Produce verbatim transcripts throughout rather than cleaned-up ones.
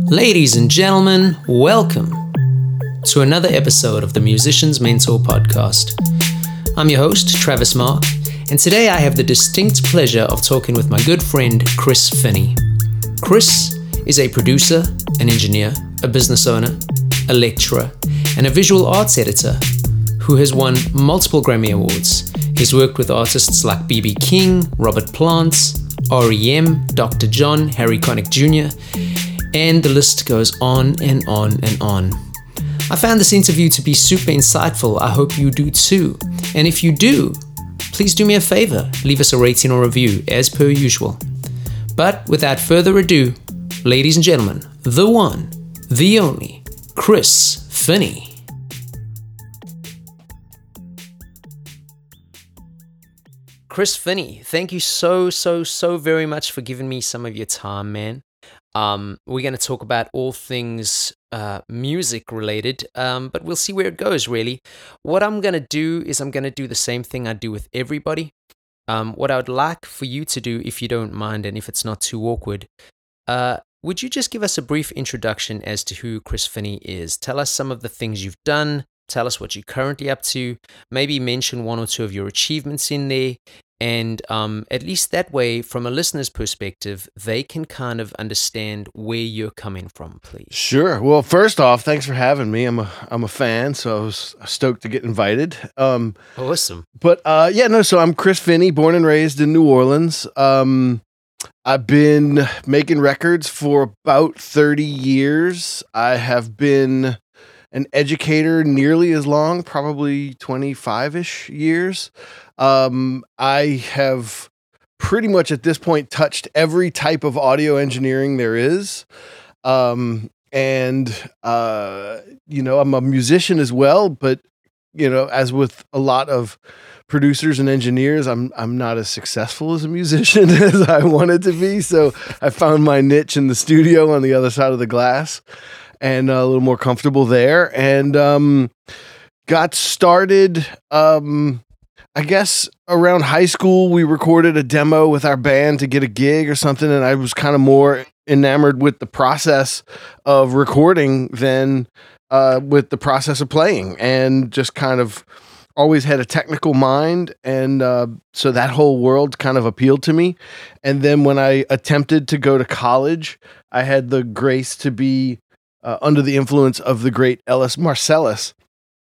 Ladies and gentlemen, welcome to another episode of the Musician's Mentor podcast. I'm your host, Travis Mark, and today I have the distinct pleasure of talking with my good friend, Chris Finney. Chris is a producer, an engineer, a business owner, a lecturer, and a visual arts editor who has won multiple Grammy Awards. He's worked with artists like B B King, Robert Plant, R E M, Doctor John, Harry Connick Junior, and the list goes on and on and on. I found this interview to be super insightful. I hope you do too. And if you do, please do me a favor, leave us a rating or review as per usual. But without further ado, ladies and gentlemen, the one, the only, Chris Finney. Chris Finney, thank you so, so, so very much for giving me some of your time, man. Um, we're going to talk about all things uh, music related, um, but we'll see where it goes, really. What I'm going to do is I'm going to do the same thing I do with everybody. Um, what I would like for you to do, if you don't mind and if it's not too awkward, uh, would you just give us a brief introduction as to who Chris Finney is? Tell us some of the things you've done. Tell us what you're currently up to. Maybe mention one or two of your achievements in there. And um, at least that way, from a listener's perspective, they can kind of understand where you're coming from, please. Sure. Well, first off, thanks for having me. I'm a I'm a fan, so I was stoked to get invited. Um, awesome. But uh, yeah, no. So I'm Chris Finney, born and raised in New Orleans. Um, I've been making records for about thirty years. I have been an educator nearly as long, probably twenty-five-ish years. Um, I have pretty much at this point touched every type of audio engineering there is. Um, and, uh, you know, I'm a musician as well, but, you know, as with a lot of producers and engineers, I'm, I'm not as successful as a musician as I wanted to be. So I found my niche in the studio on the other side of the glass and a little more comfortable there. And, um, got started, um, I guess around high school, we recorded a demo with our band to get a gig or something. And I was kind of more enamored with the process of recording than uh, with the process of playing, and just kind of always had a technical mind. And uh, so that whole world kind of appealed to me. And then when I attempted to go to college, I had the grace to be uh, under the influence of the great Ellis Marsalis,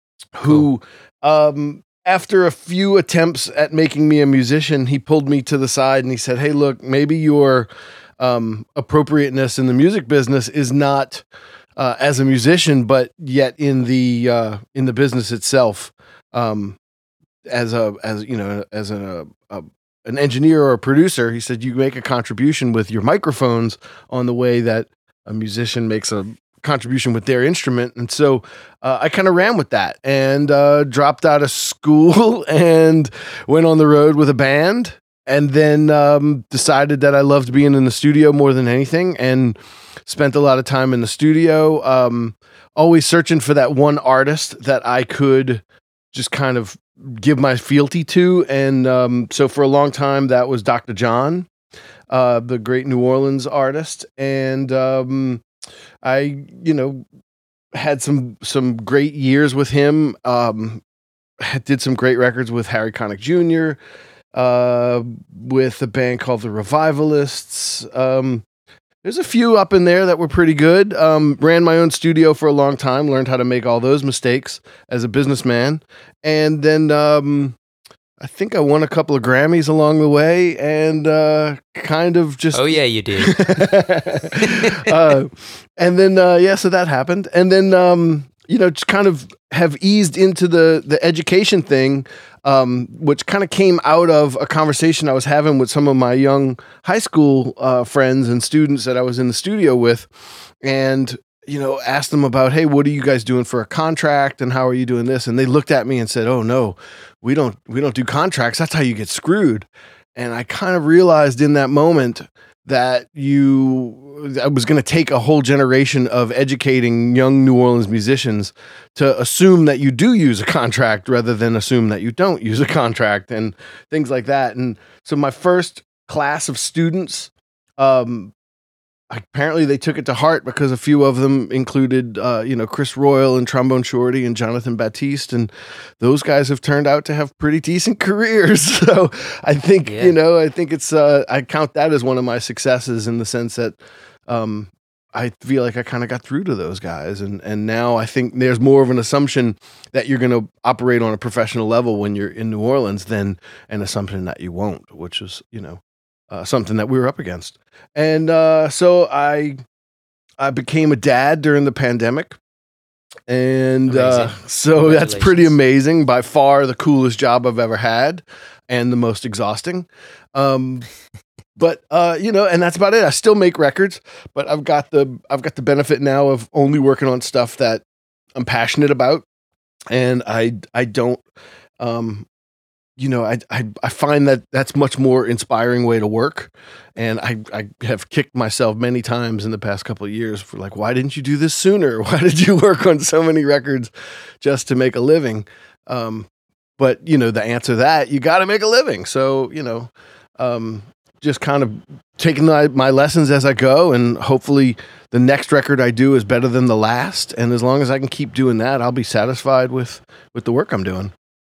who, cool. um, after a few attempts at making me a musician, he pulled me to the side and he said, "Hey, look, maybe your um, appropriateness in the music business is not uh, as a musician, but yet in the uh, in the business itself, um, as a as you know as an a, an engineer or a producer." He said, "You make a contribution with your microphones on the way that a musician makes a contribution with their instrument." And so uh, I kind of ran with that and uh, dropped out of school and went on the road with a band, and then um, decided that I loved being in the studio more than anything, and spent a lot of time in the studio, um, always searching for that one artist that I could just kind of give my fealty to. And um, so for a long time, that was Doctor John, uh, the great New Orleans artist. And um, I, you know, had some some great years with him. Um, did some great records with Harry Connick Junior, uh, with a band called the Revivalists. Um, there's a few up in there that were pretty good. Um, ran my own studio for a long time. Learned how to make all those mistakes as a businessman, and then um, I think I won a couple of Grammys along the way, and uh, kind of just... Oh, yeah, you did. uh, and then, uh, yeah, so that happened. And then, um, you know, just kind of have eased into the, the education thing, um, which kind of came out of a conversation I was having with some of my young high school uh, friends and students that I was in the studio with. And you know, asked them about, "Hey, what are you guys doing for a contract, and how are you doing this?" And they looked at me and said, "Oh no, we don't, we don't do contracts. That's how you get screwed." And I kind of realized in that moment that you, I was going to take a whole generation of educating young New Orleans musicians to assume that you do use a contract rather than assume that you don't use a contract and things like that. And so my first class of students, um, apparently they took it to heart because a few of them included, uh, you know, Chris Royal and Trombone Shorty and Jonathan Baptiste, and those guys have turned out to have pretty decent careers. So I think, yeah. you know, I think it's, uh, I count that as one of my successes in the sense that, um, I feel like I kind of got through to those guys. And, and now I think there's more of an assumption that you're going to operate on a professional level when you're in New Orleans than an assumption that you won't, which is, you know, uh, something that we were up against. And uh, so I, I became a dad during the pandemic. And uh, so that's pretty amazing. By far the coolest job I've ever had and the most exhausting. Um, But uh, you know, and that's about it. I still make records, but I've got the I've got the benefit now of only working on stuff that I'm passionate about, and I I don't, um, you know, I I I find that that's much more inspiring way to work, and I I have kicked myself many times in the past couple of years for like, why didn't you do this sooner? Why did you work on so many records just to make a living? Um, but you know, the answer to that, you got to make a living. So you know. Um, just kind of taking my, my lessons as I go, and hopefully the next record I do is better than the last. And as long as I can keep doing that, I'll be satisfied with, with the work I'm doing.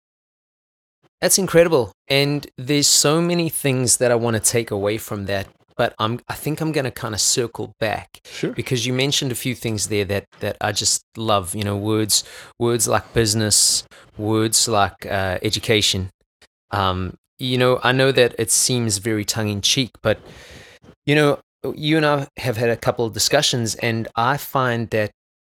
That's incredible. And there's so many things that I want to take away from that, but I'm, I think I'm going to kind of circle back. Sure. Because you mentioned a few things there that, that I just love, you know, words, words like business, words like uh, education. Um, You know, I know that it seems very tongue-in-cheek, but, you know, you and I have had a couple of discussions, and I find that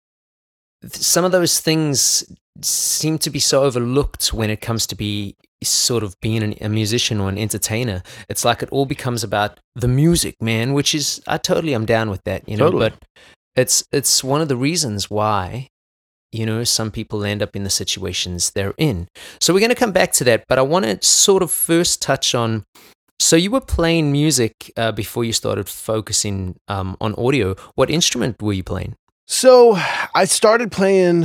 some of those things seem to be so overlooked when it comes to be sort of being an, a musician or an entertainer. It's like it all becomes about the music, man, which is, I totally am down with that, you know, totally. But it's it's one of the reasons why, you know, some people end up in the situations they're in. So we're going to come back to that, but I want to sort of first touch on, so you were playing music uh, before you started focusing um, on audio. What instrument were you playing? So I started playing,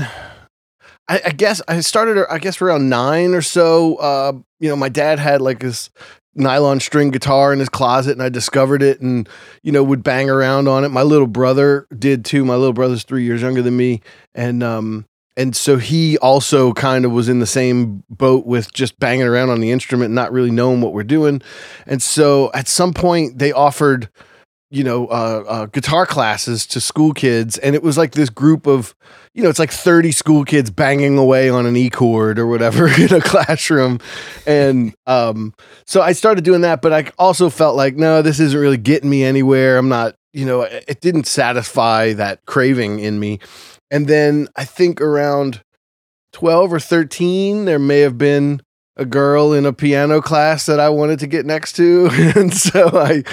I, I guess I started, I guess around nine or so. Uh, you know, my dad had like this nylon string guitar in his closet, and I discovered it and, you know, would bang around on it. My little brother did too. My little brother's three years younger than me. And, um, and so he also kind of was in the same boat with just banging around on the instrument, not really knowing what we're doing. And so at some point they offered, you know, uh, uh, guitar classes to school kids. And it was like this group of, you know, it's like thirty school kids banging away on an E chord or whatever in a classroom. And um, so I started doing that, but I also felt like, no, this isn't really getting me anywhere. I'm not, you know, it didn't satisfy that craving in me. And then I think around twelve or thirteen, there may have been a girl in a piano class that I wanted to get next to. And so I,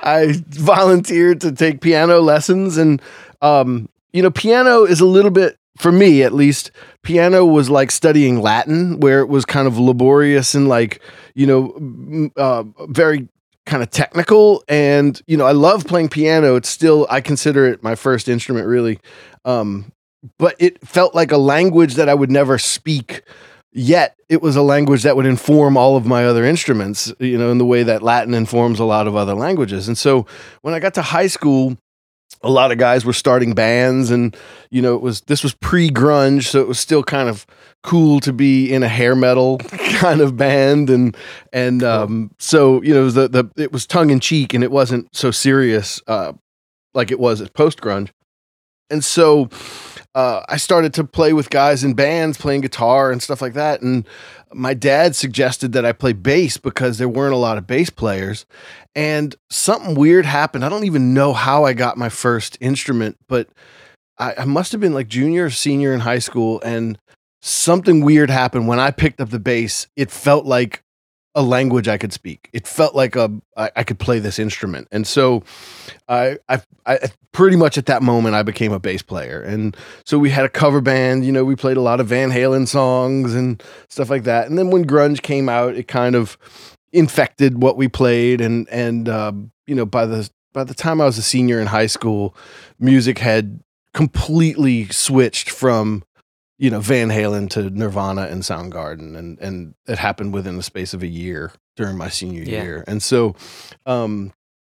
I volunteered to take piano lessons. And, um, you know, piano is a little bit, for me at least, piano was like studying Latin, where it was kind of laborious and like, you know, uh, very kind of technical. And, you know, I love playing piano. It's still, I consider it my first instrument really. Um, but it felt like a language that I would never speak. Yet it was a language that would inform all of my other instruments, you know, in the way that Latin informs a lot of other languages. And so when I got to high school, a lot of guys were starting bands, and, you know, it was, this was pre-grunge. So it was still kind of cool to be in a hair metal kind of band. And, and, um, so, you know, the, the, it was tongue in cheek, and it wasn't so serious, uh, like it was at post grunge. And so, Uh, I started to play with guys in bands, playing guitar and stuff like that. And my dad suggested that I play bass because there weren't a lot of bass players. And something weird happened. I don't even know how I got my first instrument, but I, I must have been like junior or senior in high school. And something weird happened when I picked up the bass. It felt like a language I could speak. It felt like a I, I could play this instrument. And so I, I I pretty much at that moment I became a bass player. And so we had a cover band, you know, we played a lot of Van Halen songs and stuff like that. And then when grunge came out, it kind of infected what we played. And and um, you know, by the by the time I was a senior in high school, music had completely switched from, you know, Van Halen to Nirvana and Soundgarden, and and it happened within the space of a year during my senior yeah. year. And so, um,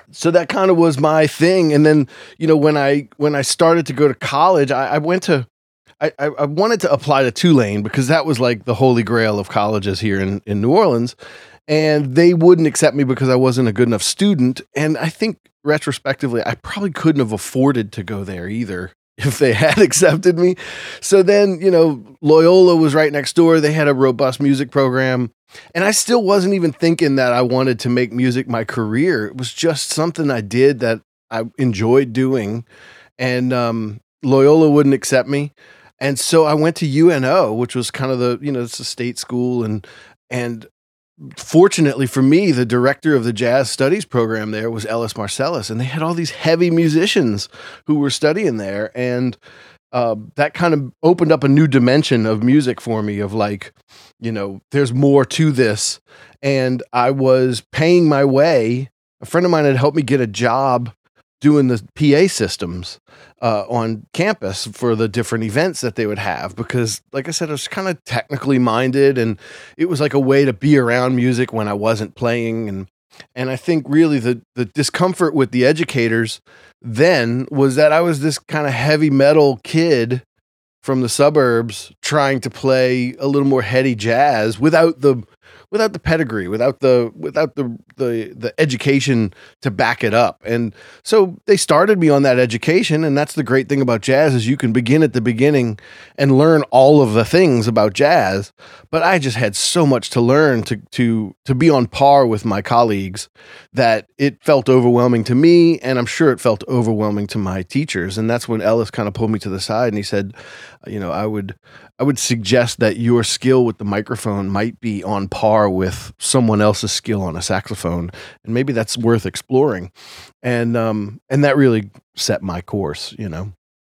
so that kind of was my thing. And then, you know, when I when I started to go to college, I, I went to I, I wanted to apply to Tulane because that was like the holy grail of colleges here in, in New Orleans. And they wouldn't accept me because I wasn't a good enough student. And I think retrospectively, I probably couldn't have afforded to go there either if they had accepted me. So then, you know, Loyola was right next door. They had a robust music program. And I still wasn't even thinking that I wanted to make music my career. It was just something I did that I enjoyed doing. And um, Loyola wouldn't accept me. And so I went to U N O, which was kind of the, you know, it's a state school. And, and fortunately for me, the director of the jazz studies program there was Ellis Marcellus. And they had all these heavy musicians who were studying there. And uh, that kind of opened up a new dimension of music for me of like, you know, there's more to this. And I was paying my way. A friend of mine had helped me get a job doing the P A systems uh, on campus for the different events that they would have. Because like I said, I was kind of technically minded and it was like a way to be around music when I wasn't playing. And, and I think really the, the discomfort with the educators then was that I was this kind of heavy metal kid from the suburbs trying to play a little more heady jazz without the without the pedigree, without the without the the the education to back it up. And so they started me on that education, and that's the great thing about jazz is you can begin at the beginning and learn all of the things about jazz. But I just had so much to learn to to to be on par with my colleagues that it felt overwhelming to me, and I'm sure it felt overwhelming to my teachers. And that's when Ellis kind of pulled me to the side and he said, you know, I would I would suggest that your skill with the microphone might be on par with someone else's skill on a saxophone, and maybe that's worth exploring. And um, and that really set my course, you know.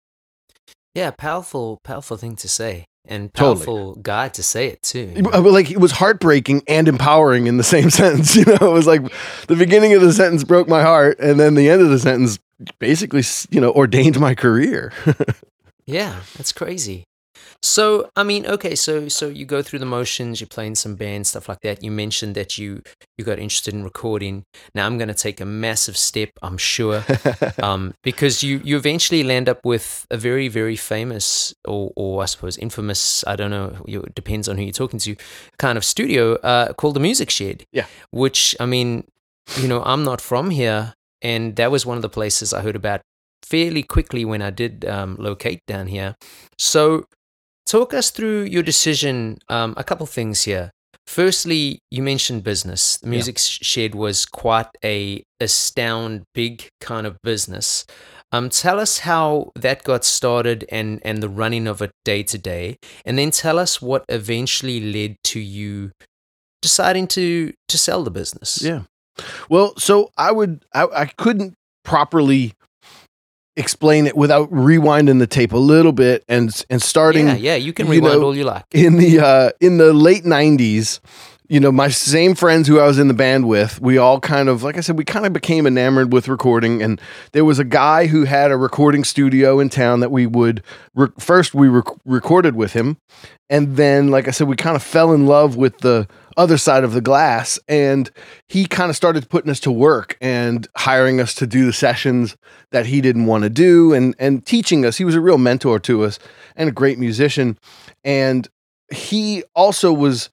Yeah, powerful, powerful thing to say, and Totally. powerful guy to say it too. But, like, it was heartbreaking and empowering in the same sentence. You know, it was like the beginning of the sentence broke my heart, and then the end of the sentence basically, you know, ordained my career. Yeah, that's crazy. So, I mean, okay, so so you go through the motions, you play in some bands, stuff like that. You mentioned that you you got interested in recording. Now, I'm going to take a massive step, I'm sure, um, because you you eventually land up with a very, very famous, or or I suppose infamous, I don't know, it depends on who you're talking to, kind of studio uh, called The Music Shed. Yeah. Which, I mean, you know, I'm not from here, and that was one of the places I heard about fairly quickly when I did um, locate down here. So, talk us through your decision. Um, a couple things here. Firstly, you mentioned business. The Music yeah. Shed was quite a astound big kind of business. Um, tell us how that got started and and the running of it day to day, and then tell us what eventually led to you deciding to to sell the business. Yeah. Well, so I would I, I couldn't properly explain it without rewinding the tape a little bit and and starting. Yeah, yeah, you can rewind you know, all you like. In the uh, in the late nineties, you know, my same friends who I was in the band with, we all kind of, like I said, we kind of became enamored with recording. And there was a guy who had a recording studio in town that we would re- first we rec- recorded with him, and then, like I said, we kind of fell in love with the other side of the glass, and he kind of started putting us to work and hiring us to do the sessions that he didn't want to do, and and teaching us. He was a real mentor to us and a great musician. And he also was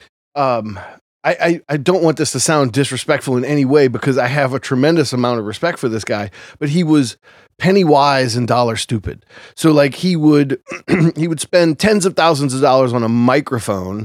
um I, I I don't want this to sound disrespectful in any way, because I have a tremendous amount of respect for this guy, but he was penny wise and dollar stupid. So like he would he would spend tens of thousands of dollars on a microphone,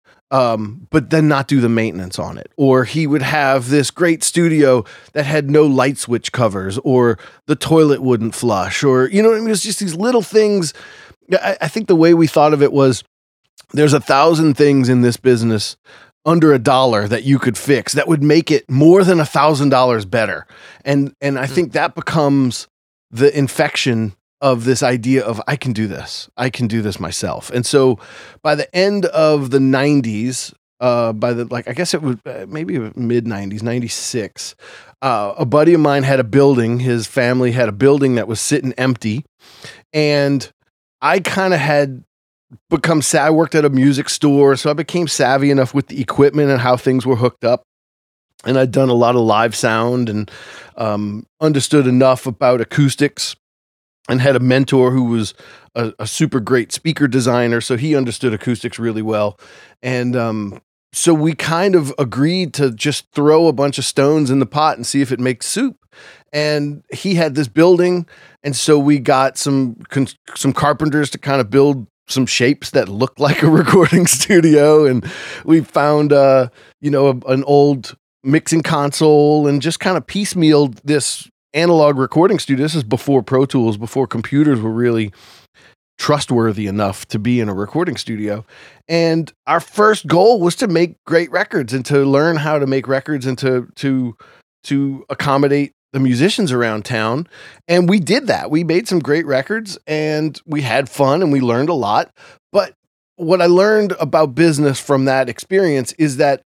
Um, but then not do the maintenance on it. Or he would have this great studio that had no light switch covers, or the toilet wouldn't flush, or, you know what I mean? It was just these little things. I, I think the way we thought of it was, there's a thousand things in this business under a dollar that you could fix that would make it more than a thousand dollars better. And, and I think that becomes the infection of this idea of, I can do this. I can do this myself. And so by the end of the nineties, uh, by the, like, I guess it was uh, maybe mid nineties, ninety-six, uh, a buddy of mine had a building. His family had a building that was sitting empty. And I kind of had become, sa- I worked at a music store. So I became savvy enough with the equipment and how things were hooked up. and I'd done a lot of live sound and um, understood enough about acoustics, and had a mentor who was a, a super great speaker designer. So he understood acoustics really well. And um, so we kind of agreed to just throw a bunch of stones in the pot and see if it makes soup. And he had this building. And so we got some, con- some carpenters to kind of build some shapes that looked like a recording studio. And we found, uh, you know, a, an old mixing console and just kind of piecemealed this analog recording studio. This is before Pro Tools, before computers were really trustworthy enough to be in a recording studio. And our first goal was to make great records and to learn how to make records and to to to accommodate the musicians around town. And we did that. We made some great records and we had fun and we learned a lot. But what I learned about business from that experience is that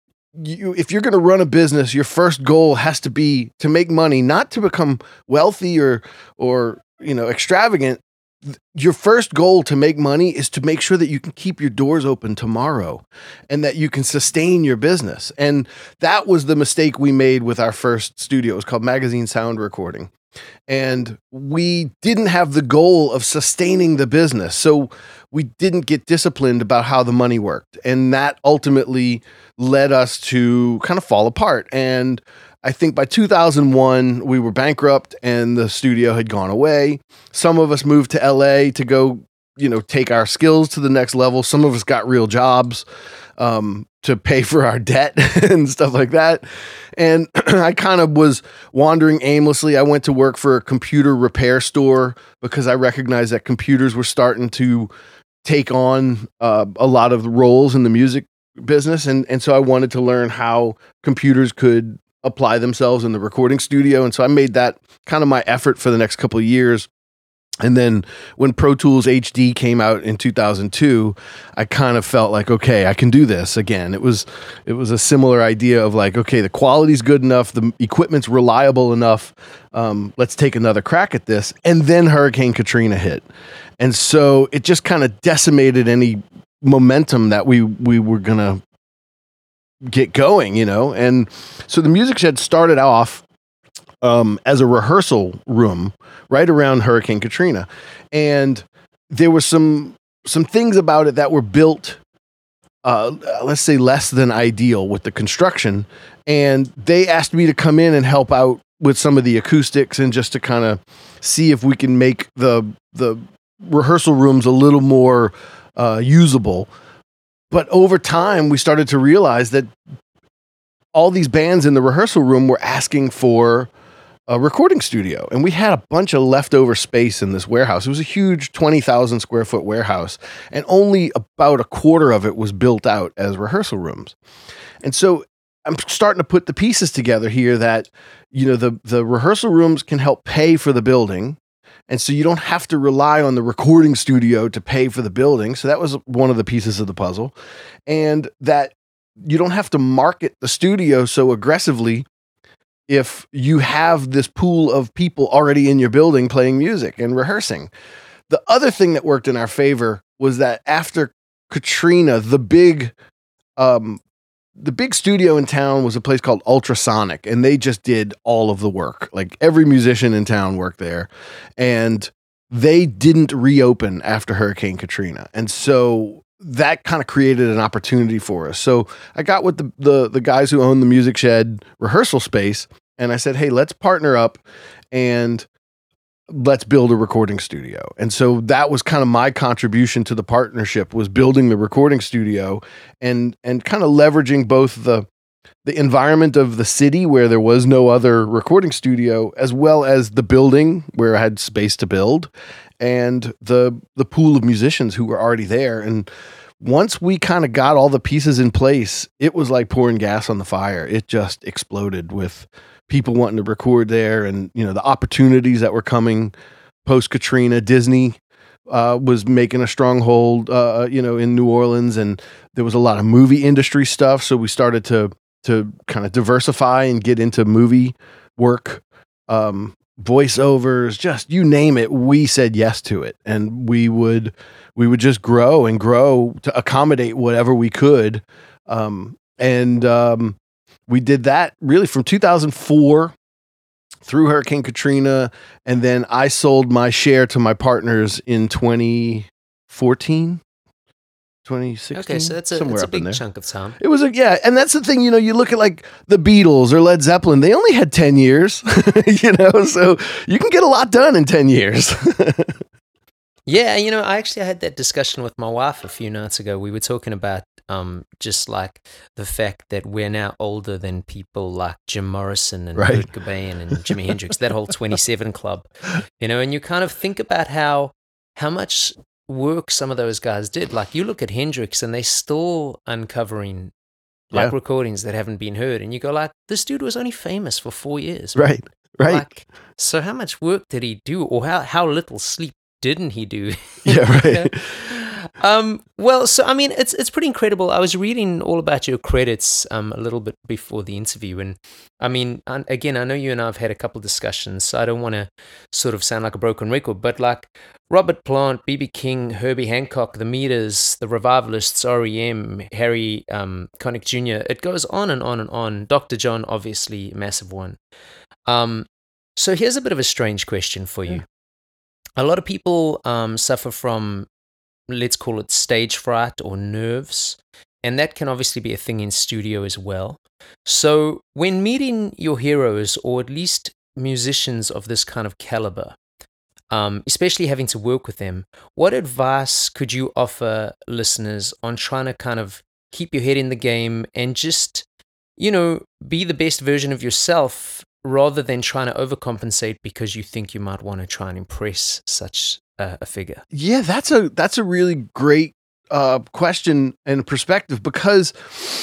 You, if you're going to run a business, your first goal has to be to make money, not to become wealthy or, or, you know, extravagant. Your first goal to make money is to make sure that you can keep your doors open tomorrow and that you can sustain your business. And that was the mistake we made with our first studio. It was called Magazine Sound Recording. And we didn't have the goal of sustaining the business. So we didn't get disciplined about how the money worked. And that ultimately led us to kind of fall apart. And I think by two thousand one, we were bankrupt and the studio had gone away. Some of us moved to L A to go, you know, take our skills to the next level. Some of us got real jobs um, to pay for our debt and stuff like that. And I kind of was wandering aimlessly. I went to work for a computer repair store because I recognized that computers were starting to take on uh, a lot of the roles in the music business. And, and so I wanted to learn how computers could apply themselves in the recording studio. And so I made that kind of my effort for the next couple of years. And then when Pro Tools H D came out in two thousand two, I kind of felt like, okay, I can do this again. It was, it was a similar idea of like, okay, the quality's good enough. The equipment's reliable enough. Um, let's take another crack at this. And then Hurricane Katrina hit. And so it just kind of decimated any momentum that we, we were going to get going, you know? And so the Music Shed started off um, as a rehearsal room right around Hurricane Katrina. And there were some, some things about it that were built, uh, let's say less than ideal with the construction. And they asked me to come in and help out with some of the acoustics and just to kind of see if we can make the, the rehearsal rooms a little more uh, usable. But over time, we started to realize that all these bands in the rehearsal room were asking for a recording studio. And we had a bunch of leftover space in this warehouse. It was a huge twenty thousand square foot warehouse. And only about a quarter of it was built out as rehearsal rooms. And so I'm starting to put the pieces together here that, you know, the, the rehearsal rooms can help pay for the building. And so you don't have to rely on the recording studio to pay for the building. So that was one of the pieces of the puzzle. And that you don't have to market the studio so aggressively if you have this pool of people already in your building playing music and rehearsing. The other thing that worked in our favor was that after Katrina, the big, um, the big studio in town was a place called Ultrasonic, and they just did all of the work. Like every musician in town worked there, and they didn't reopen after Hurricane Katrina. And so that kind of created an opportunity for us. So I got with the, the, the guys who own the Music Shed rehearsal space, and I said, hey, let's partner up and let's build a recording studio. And so that was kind of my contribution to the partnership, was building the recording studio and, and kind of leveraging both the, the environment of the city where there was no other recording studio, as well as the building where I had space to build, and the, the pool of musicians who were already there. And once we kind of got all the pieces in place, it was like pouring gas on the fire. It just exploded with people wanting to record there, and, you know, the opportunities that were coming post Katrina. Disney uh, was making a stronghold, uh, you know, in New Orleans, and there was a lot of movie industry stuff. So we started to, to kind of diversify and get into movie work, um, voiceovers, just you name it. We said yes to it, and we would, we would just grow and grow to accommodate whatever we could. Um, and, um, we did that really from two thousand four through Hurricane Katrina, and then I sold my share to my partners in twenty fourteen. twenty sixteen. Okay, so that's a, that's a big chunk of time. It was a, yeah, and that's the thing, you know, you look at like the Beatles or Led Zeppelin, they only had ten years, you know, so you can get a lot done in ten years. Yeah, you know, I actually had that discussion with my wife a few nights ago. We were talking about um, just like the fact that we're now older than people like Jim Morrison and right. Kurt Cobain and Jimi Hendrix, that whole twenty-seven Club, you know, and you kind of think about how how much work some of those guys did. Like you look at Hendrix and they're still uncovering like yeah. recordings that haven't been heard, and you go like, this dude was only famous for four years. Right, right. Like, so how much work did he do, or how, how little sleep didn't he do? Yeah, right. um, well, so I mean, it's it's pretty incredible. I was reading all about your credits um, a little bit before the interview, and I mean, again, I know you and I have had a couple discussions, so I don't want to sort of sound like a broken record, but like Robert Plant, B B King, Herbie Hancock, The Meters, The Revivalists, R E M, Harry um, Connick Junior, it goes on and on and on. Doctor John, obviously, massive one. Um, so here's a bit of a strange question for you. Yeah. A lot of people um, suffer from, let's call it stage fright or nerves, and that can obviously be a thing in studio as well. So when meeting your heroes, or at least musicians of this kind of caliber, um, especially having to work with them, what advice could you offer listeners on trying to kind of keep your head in the game and just, you know, be the best version of yourself, rather than trying to overcompensate because you think you might want to try and impress such a, a figure? Yeah, that's a that's a really great uh, question and perspective, because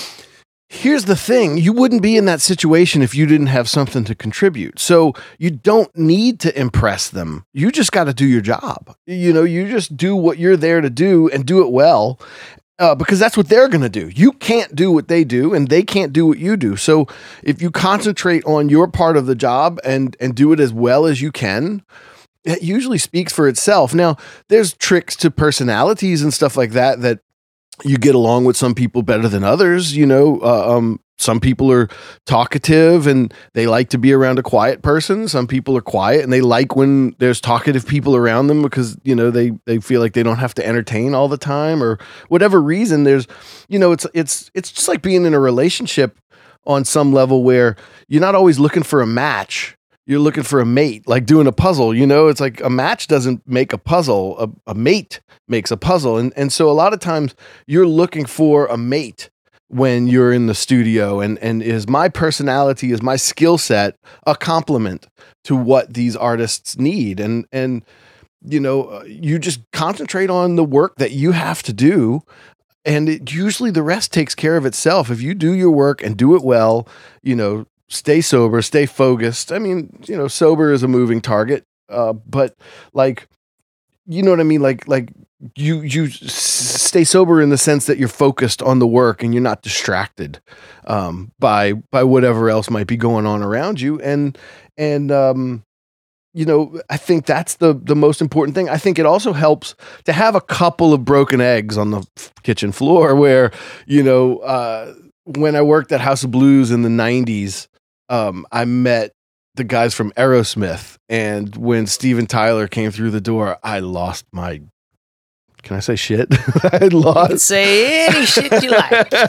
here's the thing. You wouldn't be in that situation if you didn't have something to contribute. So you don't need to impress them. You just got to do your job. You know, you just do what you're there to do and do it well. Uh, because that's what they're going to do. You can't do what they do, and they can't do what you do. So if you concentrate on your part of the job and and do it as well as you can, it usually speaks for itself. Now, there's tricks to personalities and stuff like that that you get along with some people better than others. You know, uh, um, some people are talkative and they like to be around a quiet person. Some people are quiet and they like when there's talkative people around them because, you know, they, they feel like they don't have to entertain all the time, or whatever reason. There's, you know, it's, it's, it's just like being in a relationship on some level where you're not always looking for a match. You're looking for a mate, like doing a puzzle, you know, it's like a match doesn't make a puzzle. A, a mate makes a puzzle. And, and so a lot of times you're looking for a mate when you're in the studio, and, and is my personality, is my skill set a complement to what these artists need? And, and, you know, you just concentrate on the work that you have to do, and it, usually the rest takes care of itself. If you do your work and do it well, you know, stay sober, stay focused. I mean, you know, sober is a moving target, uh, but like, you know what I mean? Like, like you, you s- stay sober in the sense that you're focused on the work and you're not distracted, um, by, by whatever else might be going on around you. And, and, um, you know, I think that's the, the most important thing. I think it also helps to have a couple of broken eggs on the f- kitchen floor where, you know, uh, when I worked at House of Blues in the nineties, um, I met the guys from Aerosmith, and when Steven Tyler came through the door, I lost my, can I say shit? I lost. You can say any shit you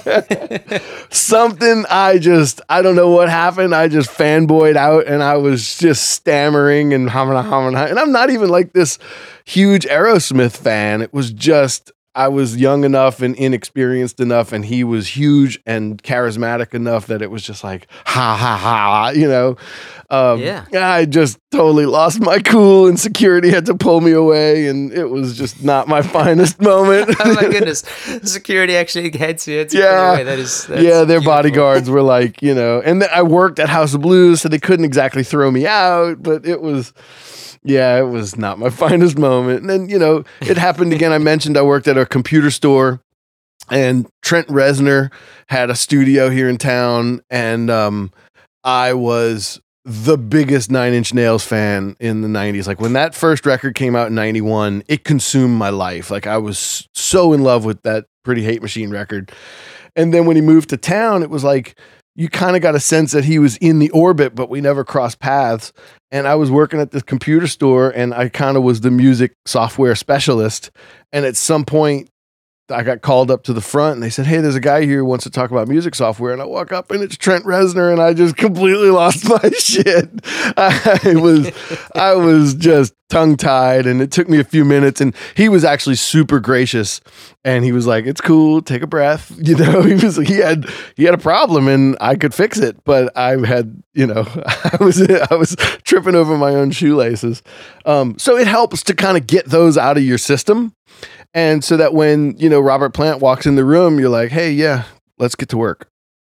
like. Something I just, I don't know what happened. I just fanboyed out, and I was just stammering and hamana hamana. And I'm not even like this huge Aerosmith fan. It was just, I was young enough and inexperienced enough, and he was huge and charismatic enough that it was just like, ha, ha, ha, you know? Um, yeah. I just totally lost my cool, and security had to pull me away, and it was just not my finest moment. Oh my goodness. Security actually had to, had to yeah. away. That is, that's yeah, their beautiful. bodyguards were like, you know, and th- I worked at House of Blues, so they couldn't exactly throw me out, but it was... Yeah, it was not my finest moment. And then, you know, it happened again. I mentioned I worked at a computer store, and Trent Reznor had a studio here in town. And um, I was the biggest Nine Inch Nails fan in the nineties. Like when that first record came out in ninety-one, it consumed my life. Like I was so in love with that Pretty Hate Machine record. And then when he moved to town, it was like, you kind of got a sense that he was in the orbit, but we never crossed paths. And I was working at this computer store, and I kind of was the music software specialist. And at some point, I got called up to the front, and they said, "Hey, there's a guy here who wants to talk about music software." And I walk up, and it's Trent Reznor, and I just completely lost my shit. I was, I was just tongue tied, and it took me a few minutes. And he was actually super gracious, and he was like, "It's cool, take a breath." You know, he was he had he had a problem, and I could fix it, but I had, you know, I was I was tripping over my own shoelaces. Um, so it helps to kind of get those out of your system. And so that when, you know, Robert Plant walks in the room, you're like, "Hey, yeah, let's get to work."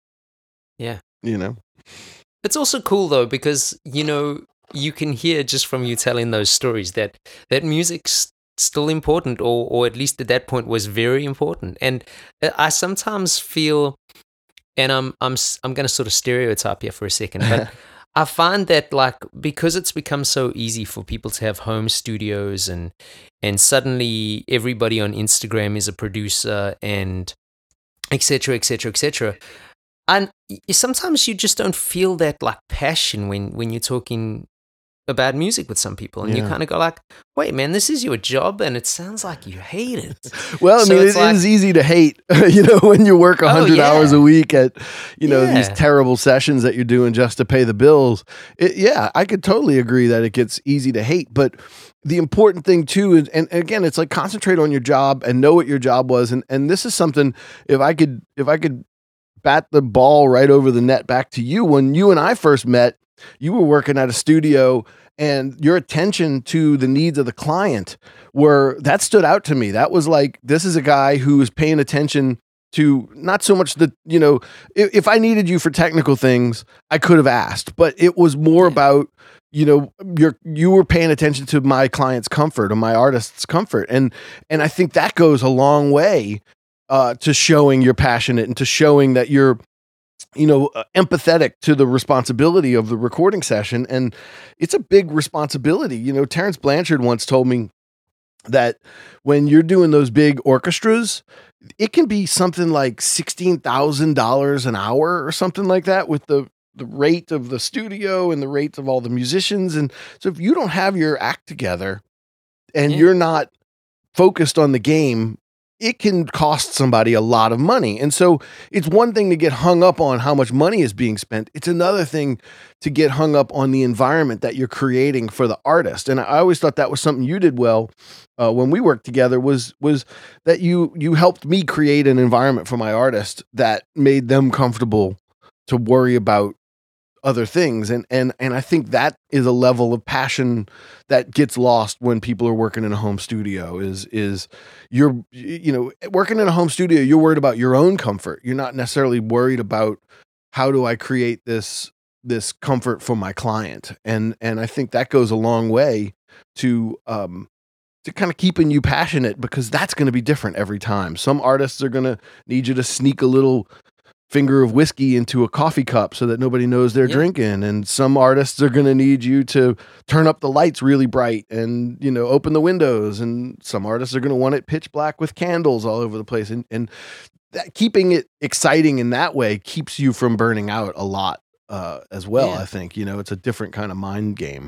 Yeah. You know, it's also cool though, because, you know, you can hear just from you telling those stories that, that music's still important, or, or at least at that point was very important. And I sometimes feel, and I'm, I'm, I'm going to sort of stereotype here for a second, but I find that, like, because it's become so easy for people to have home studios, and and suddenly everybody on Instagram is a producer, and et cetera, et cetera, et cetera. And sometimes you just don't feel that, like, passion when when you're talking about music with some people, and yeah. you kind of go like, "Wait, man, this is your job, and it sounds like you hate it." Well, I so mean, it like, is easy to hate, you know, when you work a hundred oh, yeah. hours a week at, you know, yeah. these terrible sessions that you're doing just to pay the bills. It, yeah, I could totally agree that it gets easy to hate, but the important thing too is, and again, it's like concentrate on your job and know what your job was, and and this is something. If I could, if I could bat the ball right over the net back to you, when you and I first met, you were working at a studio, and your attention to the needs of the client were, that stood out to me. That was like, this is a guy who is paying attention to not so much the, you know, if, if I needed you for technical things, I could have asked, but it was more about, you know, you're, you were paying attention to my client's comfort or my artist's comfort. And, and I think that goes a long way uh, to showing you're passionate and to showing that you're, you know, uh, empathetic to the responsibility of the recording session. And it's a big responsibility. You know, Terrence Blanchard once told me that when you're doing those big orchestras, it can be something like sixteen thousand dollars an hour or something like that, with the, the rate of the studio and the rates of all the musicians. And so if you don't have your act together and yeah. you're not focused on the game, it can cost somebody a lot of money. And so it's one thing to get hung up on how much money is being spent. It's another thing to get hung up on the environment that you're creating for the artist. And I always thought that was something you did well uh, when we worked together, was, was that you, you helped me create an environment for my artist that made them comfortable to worry about other things. And, and, and I think that is a level of passion that gets lost when people are working in a home studio. Is, is you're, you know, working in a home studio, you're worried about your own comfort. You're not necessarily worried about, how do I create this, this comfort for my client? And, and I think that goes a long way to, um, to kind of keeping you passionate, because that's going to be different every time. Some artists are going to need you to sneak a little finger of whiskey into a coffee cup so that nobody knows they're yeah. drinking. And some artists are going to need you to turn up the lights really bright and, you know, open the windows. And some artists are going to want it pitch black with candles all over the place. And, and that, keeping it exciting in that way keeps you from burning out a lot uh, as well. Yeah. I think, you know, it's a different kind of mind game.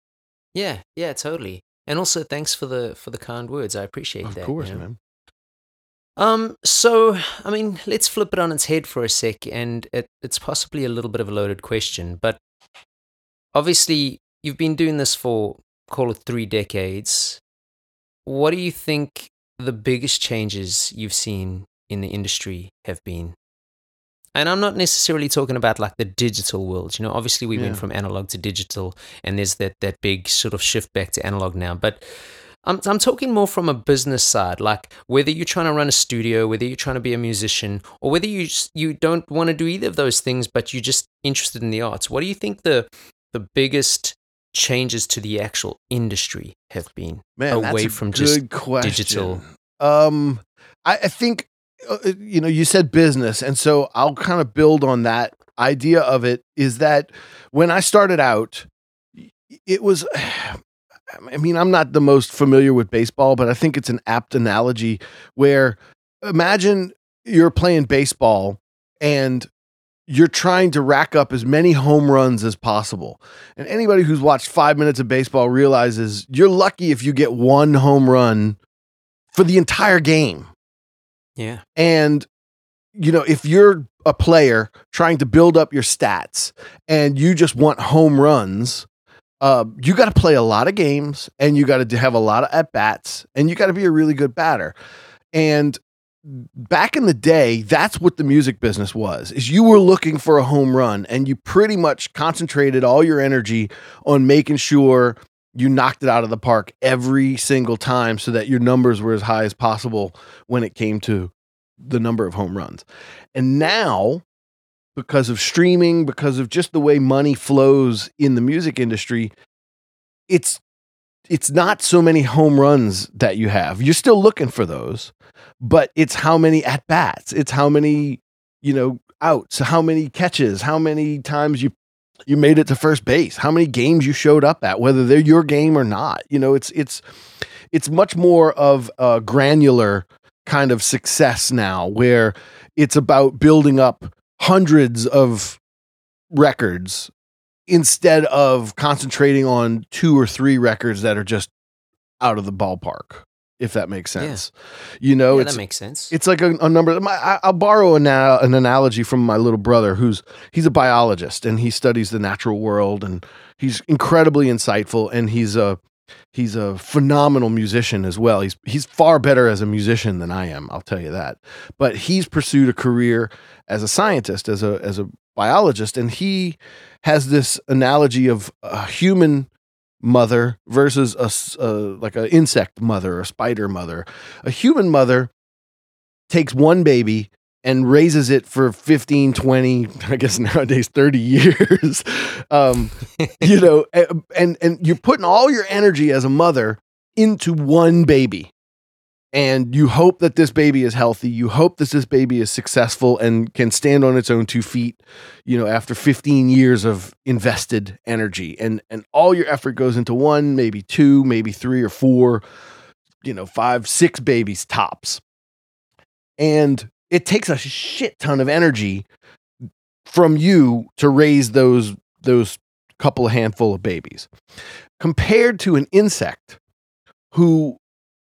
Yeah. Yeah, totally. And also thanks for the, for the kind words. I appreciate of that. Of course, you know? man. Um, so, I mean, let's flip it on its head for a sec, and it, it's possibly a little bit of a loaded question, but obviously you've been doing this for, call it three decades. What do you think the biggest changes you've seen in the industry have been? And I'm not necessarily talking about like the digital world. You know, obviously we yeah. went from analog to digital, and there's that, that big sort of shift back to analog now, but I'm I'm talking more from a business side, like whether you're trying to run a studio, whether you're trying to be a musician, or whether you just, you don't want to do either of those things, but you're just interested in the arts. What do you think the the biggest changes to the actual industry have been? Man, away that's a from good just question. digital? Um, I, I think uh, you know, you said business, and so I'll kind of build on that idea of it. Is that when I started out, it was. I mean, I'm not the most familiar with baseball, but I think it's an apt analogy where imagine you're playing baseball and you're trying to rack up as many home runs as possible. And anybody who's watched five minutes of baseball realizes you're lucky if you get one home run for the entire game. Yeah. And, you know, if you're a player trying to build up your stats and you just want home runs, uh, you got to play a lot of games and you got to have a lot of at-bats and you got to be a really good batter. And back in the day, that's what the music business was, is you were looking for a home run and you pretty much concentrated all your energy on making sure you knocked it out of the park every single time so that your numbers were as high as possible when it came to the number of home runs. And now, because of streaming, because of just the way money flows in the music industry, it's it's not so many home runs that you have. You're still looking for those, but it's how many at bats, it's how many, you know, outs, how many catches, how many times you you made it to first base, how many games you showed up at, whether they're your game or not. You know, it's it's it's much more of a granular kind of success now, where it's about building up hundreds of records instead of concentrating on two or three records that are just out of the ballpark, if that makes sense. Yeah. You know, yeah, it's, that makes sense. It's like a, a number. My, I, I'll borrow an, an analogy from my little brother, who's he's a biologist and he studies the natural world, and he's incredibly insightful, and he's a he's a phenomenal musician as well. He's he's far better as a musician than I am, I'll tell you that. But he's pursued a career as a scientist, as a as a biologist, and he has this analogy of a human mother versus a, a like an insect mother, a spider mother. A human mother takes one baby and raises it for fifteen, twenty, I guess nowadays thirty years. um, you know, and and you're putting all your energy as a mother into one baby. And you hope that this baby is healthy. You hope that this baby is successful and can stand on its own two feet, you know, after fifteen years of invested energy. And and all your effort goes into one, maybe two, maybe three or four, you know, five, six babies tops. And it takes a shit ton of energy from you to raise those those couple of handful of babies, compared to an insect who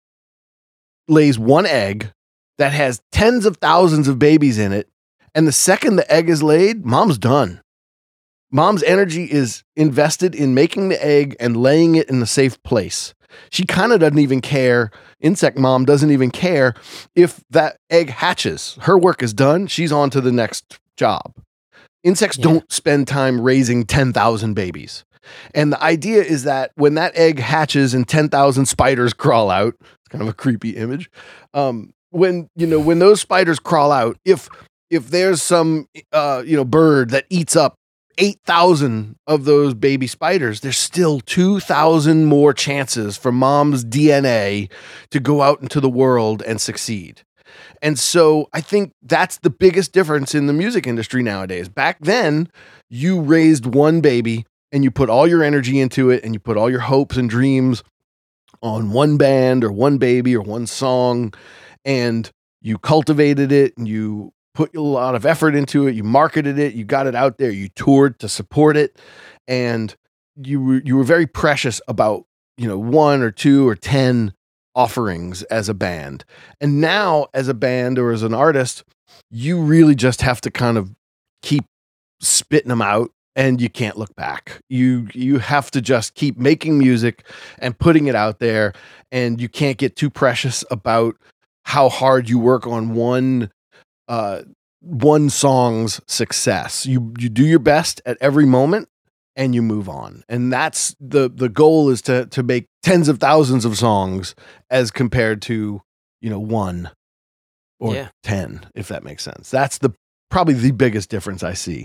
lays one egg that has tens of thousands of babies in it. And the second the egg is laid, mom's done. Mom's energy is invested in making the egg and laying it in a safe place. She kind of doesn't even care. Insect mom doesn't even care if that egg hatches. Her work is done. She's on to the next job. Insects yeah. don't spend time raising ten thousand babies. And the idea is that when that egg hatches and ten thousand spiders crawl out, it's kind of a creepy image. Um, when, you know, when those spiders crawl out, if, if there's some, uh, you know, bird that eats up eight thousand of those baby spiders, there's still two thousand more chances for mom's D N A to go out into the world and succeed. And so I think that's the biggest difference in the music industry nowadays. Back then, you raised one baby and you put all your energy into it, and you put all your hopes and dreams on one band or one baby or one song, and you cultivated it and you put a lot of effort into it. You marketed it, you got it out there, you toured to support it, and you were, you were very precious about, you know, one or two or ten offerings as a band. And now as a band or as an artist, you really just have to kind of keep spitting them out, and you can't look back. You you have to just keep making music and putting it out there, and you can't get too precious about how hard you work on one uh, one song's success. You you do your best at every moment, and you move on. And that's the the goal, is to to make tens of thousands of songs as compared to, you know, one or yeah. ten, if that makes sense. That's the probably the biggest difference I see.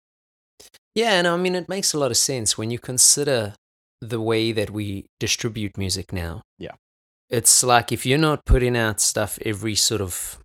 Yeah, and I mean, it makes a lot of sense when you consider the way that we distribute music now. Yeah. It's like if you're not putting out stuff every sort of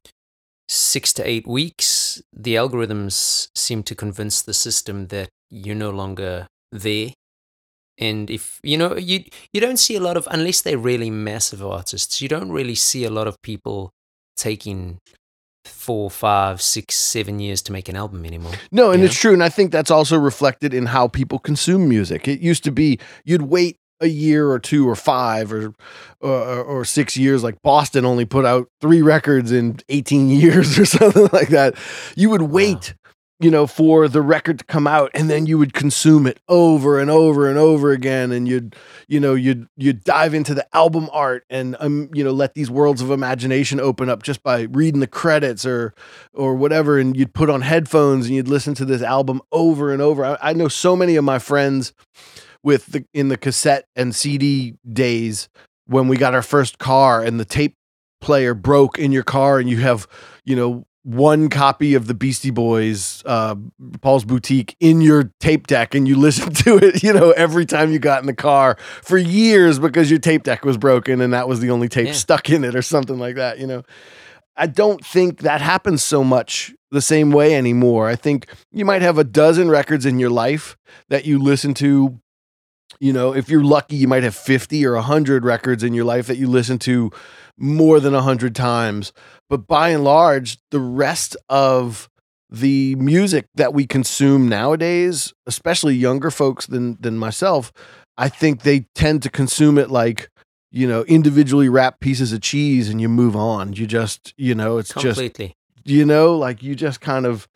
six to eight weeks, the algorithms seem to convince the system that you're no longer there. And if, you know, you you don't see a lot of, unless they're really massive artists, you don't really see a lot of people taking four, five, six, seven years to make an album anymore. No, and you it's know? true. And I think that's also reflected in how people consume music. It used to be you'd wait a year or two or five or, or or six years. Like Boston only put out three records in eighteen years or something like that. You would wait, wow. you know, for the record to come out, and then you would consume it over and over and over again. And you'd, you know, you'd you'd dive into the album art and um, you know, let these worlds of imagination open up just by reading the credits or or whatever. And you'd put on headphones and you'd listen to this album over and over. I, I know so many of my friends with the in the cassette and C D days when we got our first car and the tape player broke in your car and you have, you know, one copy of the Beastie Boys, uh, Paul's Boutique in your tape deck, and you listen to it, you know, every time you got in the car for years because your tape deck was broken and that was the only tape yeah. stuck in it or something like that, you know. I don't think that happens so much the same way anymore. I think you might have a dozen records in your life that you listen to. You know, if you're lucky, you might have fifty or one hundred records in your life that you listen to more than one hundred times. But by and large, the rest of the music that we consume nowadays, especially younger folks than than myself, I think they tend to consume it like, you know, individually wrapped pieces of cheese and you move on. You just, you know, it's Completely. just, you know, like you just kind of,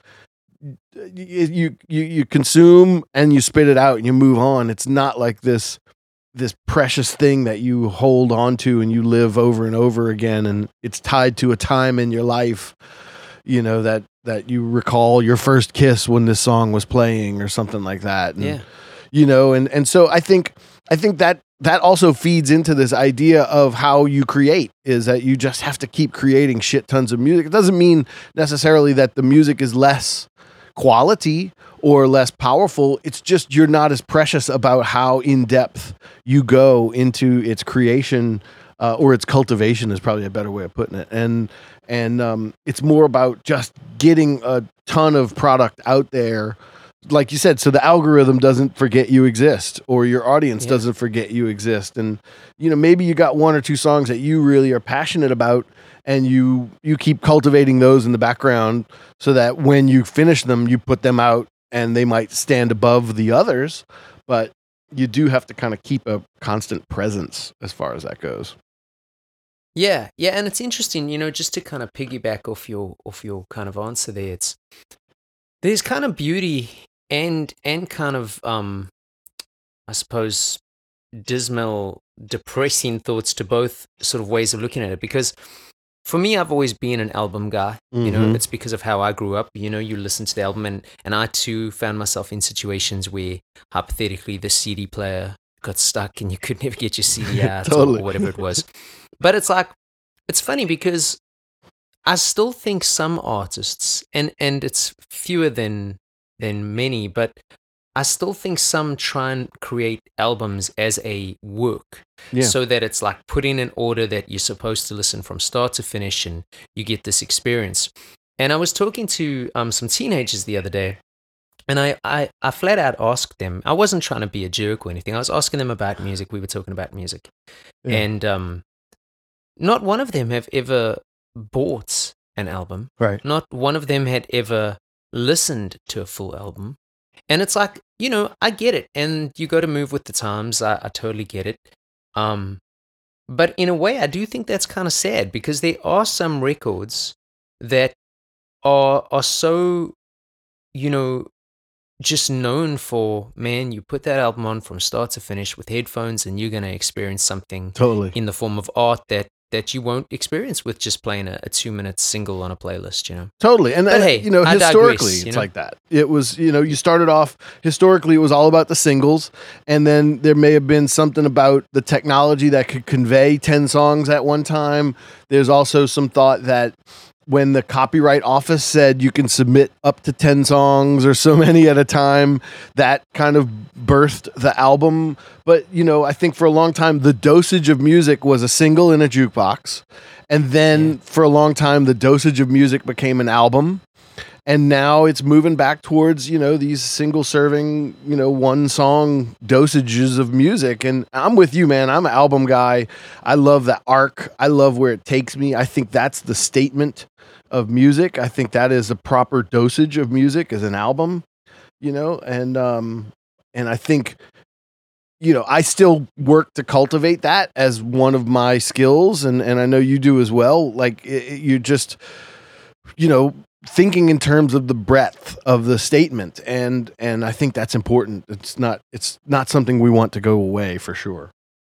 you you you consume and you spit it out and you move on. It's not like this this precious thing that you hold on to and you live over and over again, and it's tied to a time in your life, you know, that that you recall your first kiss when this song was playing or something like that. And, yeah. you know, and and so I think I think that that also feeds into this idea of how you create, is that you just have to keep creating shit tons of music. It doesn't mean necessarily that the music is less quality or less powerful. It's just you're not as precious about how in depth you go into its creation, uh, or its cultivation is probably a better way of putting it. And and um, it's more about just getting a ton of product out there, like you said, so the algorithm doesn't forget you exist, or your audience yeah. doesn't forget you exist. And you know, maybe you got one or two songs that you really are passionate about, and you you keep cultivating those in the background so that when you finish them, you put them out and they might stand above the others. But you do have to kind of keep a constant presence as far as that goes. Yeah, yeah, and it's interesting, you know, just to kind of piggyback off your off your kind of answer there. It's there's kind of beauty and and kind of um, I suppose dismal, depressing thoughts to both sort of ways of looking at it. Because for me, I've always been an album guy. Mm-hmm. You know, it's because of how I grew up. You know, you listen to the album, and and I too found myself in situations where hypothetically the C D player got stuck and you could never get your C D out totally. or whatever it was. But it's like, it's funny because I still think some artists, and, and it's fewer than than many, but I still think some try and create albums as a work, yeah. so that it's like put in an order that you're supposed to listen from start to finish and you get this experience. And I was talking to um, some teenagers the other day, and I, I, I flat out asked them, I wasn't trying to be a jerk or anything, I was asking them about music, we were talking about music. Yeah. And um, not one of them have ever bought an album. Right. Not one of them had ever listened to a full album. And it's like, you know, I get it. And you got to move with the times. I, I totally get it. Um, but in a way, I do think that's kind of sad, because there are some records that are are so, you know, just known for, man, you put that album on from start to finish with headphones and you're going to experience something totally in the form of art that that you won't experience with just playing a, a two-minute single on a playlist, you know? Totally. And, but and hey, you know, I historically, digress, it's you know? like that. It was, you know, you started off, historically, it was all about the singles, and then there may have been something about the technology that could convey ten songs at one time. There's also some thought that when the Copyright Office said you can submit up to ten songs or so many at a time, that kind of birthed the album. But, you know, I think for a long time, the dosage of music was a single in a jukebox. And then yeah. for a long time, the dosage of music became an album. And now it's moving back towards, you know, these single serving, you know, one song dosages of music. And I'm with you, man. I'm an album guy. I love the arc. I love where it takes me. I think that's the statement of music. I think that is a proper dosage of music as an album, you know, and um and I think, you know, I still work to cultivate that as one of my skills, and and I know you do as well. Like it, it, you just, you know, thinking in terms of the breadth of the statement, and and I think that's important. It's not it's not something we want to go away, for sure.